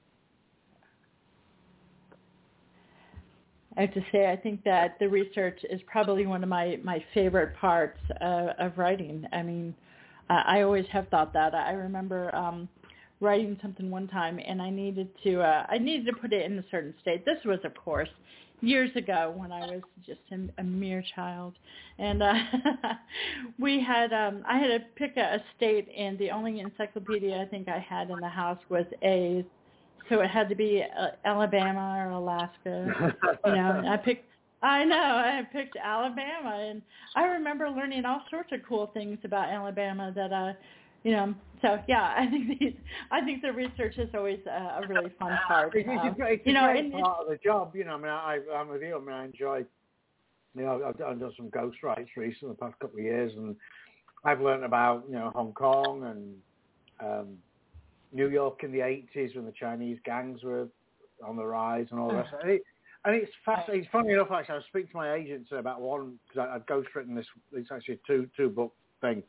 I have to say, I think that the research is probably one of my, my favorite parts uh, of writing. I mean, uh, I always have thought that. I remember um, writing something one time, and I needed to uh, I needed to put it in a certain state. This was, of course, years ago when I was just a, a mere child, and uh, we had um, I had to pick a, a state, and the only encyclopedia I think I had in the house was A's, so it had to be uh, Alabama or Alaska, you know. And I picked. I know, I picked Alabama, and I remember learning all sorts of cool things about Alabama that uh you know, so yeah, I think the I think the research is always a, a really fun part. It's, um, it's, a, it's you a know, great and part of the job. You know, I mean, I, I'm with you. I mean, I enjoy. You know, I've, I've done some ghost writes recently, the past couple of years, and I've learned about you know Hong Kong and um, New York in the eighties when the Chinese gangs were on the rise and all the rest. And, it, and it's fascinating. It's funny enough. Actually, I was speaking to my agent about one because I'd ghostwritten this. It's actually a two two book thing.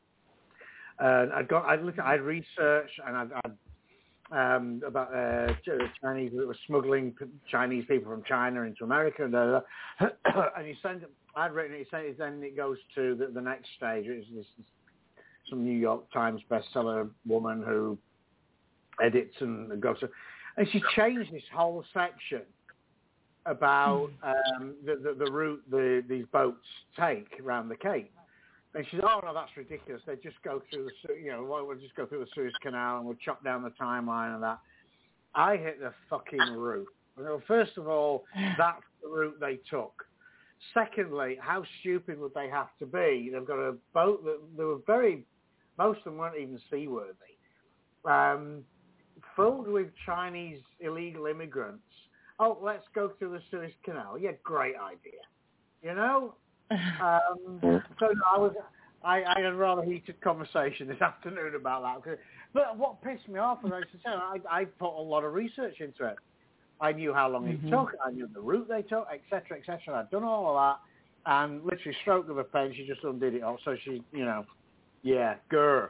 And I'd got, I'd looked, I'd researched, and I'd, I'd um, about uh, Chinese that were smuggling Chinese people from China into America, and, uh, and he sent, I'd written it. He sent it, then it goes to the, the next stage. It's this, some New York Times bestseller woman who edits and goes, to, and she changed this whole section about um, the, the the route the these boats take around the Cape. And she said, "Oh no, that's ridiculous. They just go through the, you know, we'll just go through the Suez Canal and we'll chop down the timeline and that." I hit the fucking roof. Well, first of all, that's the route they took. Secondly, how stupid would they have to be? They've got a boat that they were very, most of them weren't even seaworthy, um, filled with Chinese illegal immigrants. Oh, let's go through the Suez Canal. Yeah, great idea. You know. Um, so no, I was, I, I had a rather heated conversation this afternoon about that. But what pissed me off was I said I, I put a lot of research into it. I knew how long mm-hmm. it took. I knew the route they took, et cetera, et cetera. I'd done all of that, and literally stroke of a pen, she just undid it all. So she, you know, yeah, grr.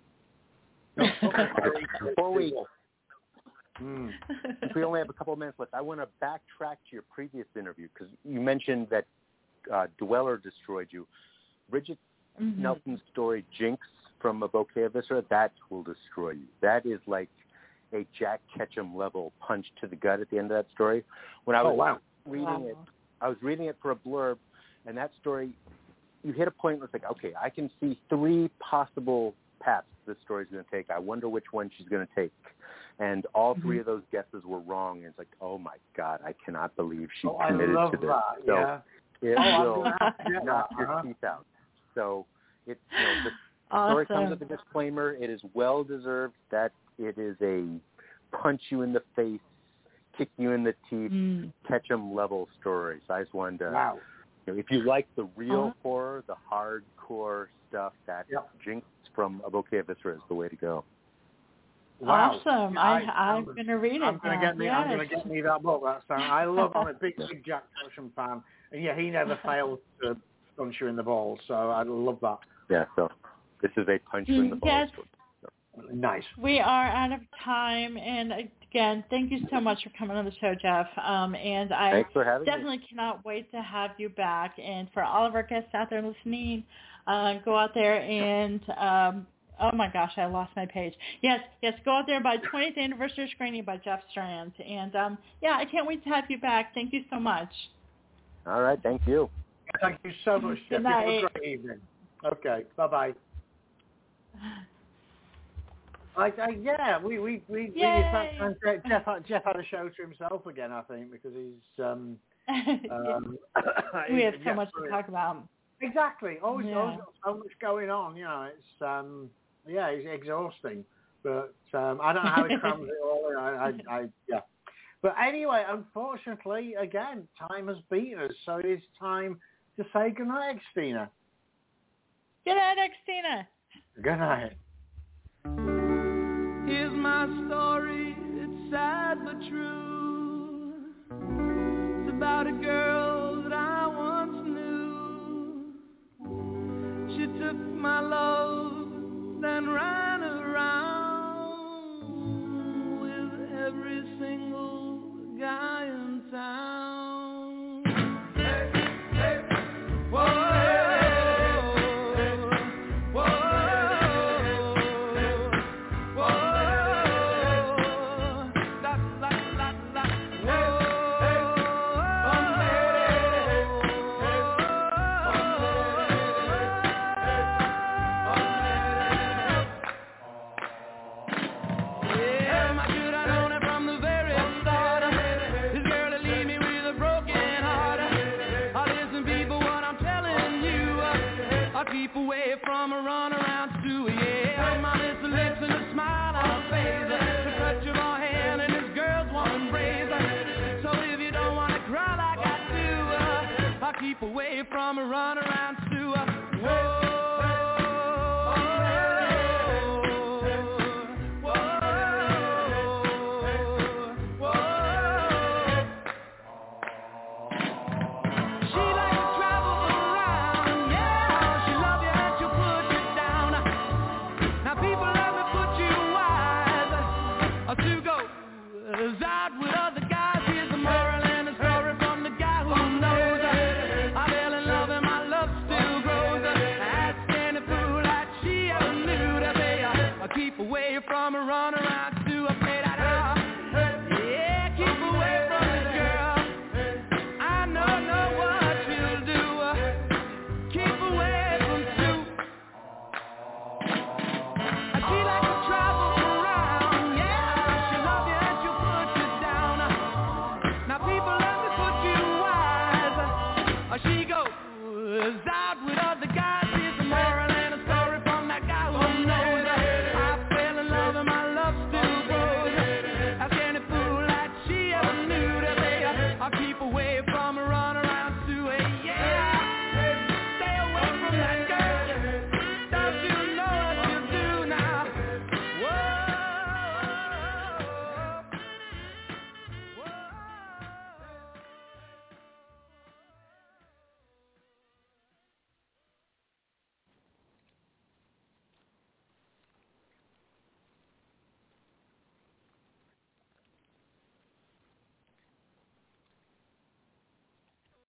Before we, mm. if we only have a couple of minutes left, I want to backtrack to your previous interview because you mentioned that Uh, Dweller destroyed you. Bridget mm-hmm. Nelson's story, Jinx, from A Bouquet of Viscera, that will destroy you. That is like a Jack Ketchum level punch to the gut at the end of that story. When I was oh, wow. reading wow. it, I was reading it for a blurb, and that story, you hit a point where it's like, okay, I can see three possible paths this story's going to take. I wonder which one she's going to take. And all mm-hmm. three of those guesses were wrong. And it's like, oh my God, I cannot believe she oh, committed I love to this. That. So, yeah. It oh, will knock your uh-huh. teeth out. So it, you know, the awesome. story comes with a disclaimer. It is well deserved that it is a punch you in the face, kick you in the teeth, mm. Ketchum level story. So I just wanted to, wow. you know, if you like the real uh-huh. horror, the hardcore stuff, that yep. Jinx from A Bouquet of Viscera is the way to go. Wow. Awesome. Yeah, I, I, I'm going to read it. I'm going to now. get me. Yes. I'm going to get me that book. That's fine. I love. I'm a big, big Jack Tresham fan, and yeah, he never fails to punch you in the balls. So I love that. Yeah. So this is a punch you in the balls. Yes. book. Nice. We are out of time, and again, thank you so much for coming on the show, Jeff. Um, and I Thanks for having definitely me. cannot wait to have you back. And for all of our guests out there listening, uh, go out there and, um, oh my gosh, I lost my page. Yes, yes, go out there and buy twentieth Anniversary Screening by Jeff Strand. And um, yeah, I can't wait to have you back. Thank you so much. All right. Thank you. Thank you so much, Jeff. Good night. Have a great evening. Okay. Bye-bye. I, I, yeah, we we we, we in fact, and Jeff Jeff had a show to himself again, I think, because he's um, um we have so yeah, much to talk about. Exactly. Always, Yeah. always got so much going on. You know, it's um yeah, it's exhausting. But um, I don't know how he crams it all in. I, I, I yeah. But anyway, unfortunately, again, time has beaten us, so it is time to say goodnight, Xtina. Good night, Xtina. Good night. Here's my story, it's sad but true. It's about a girl that I once knew. She took my love, then ran around with every single guy in town. Hey, hey, whoa. Keep away from a run around stew, yeah. My Mister lips and a smile on her face, the touch of her hand and this girl's one embrace. So if you don't want to cry like I do, uh, I'll keep away from a run around stew. Uh, whoa. Away from a run around to a play that out.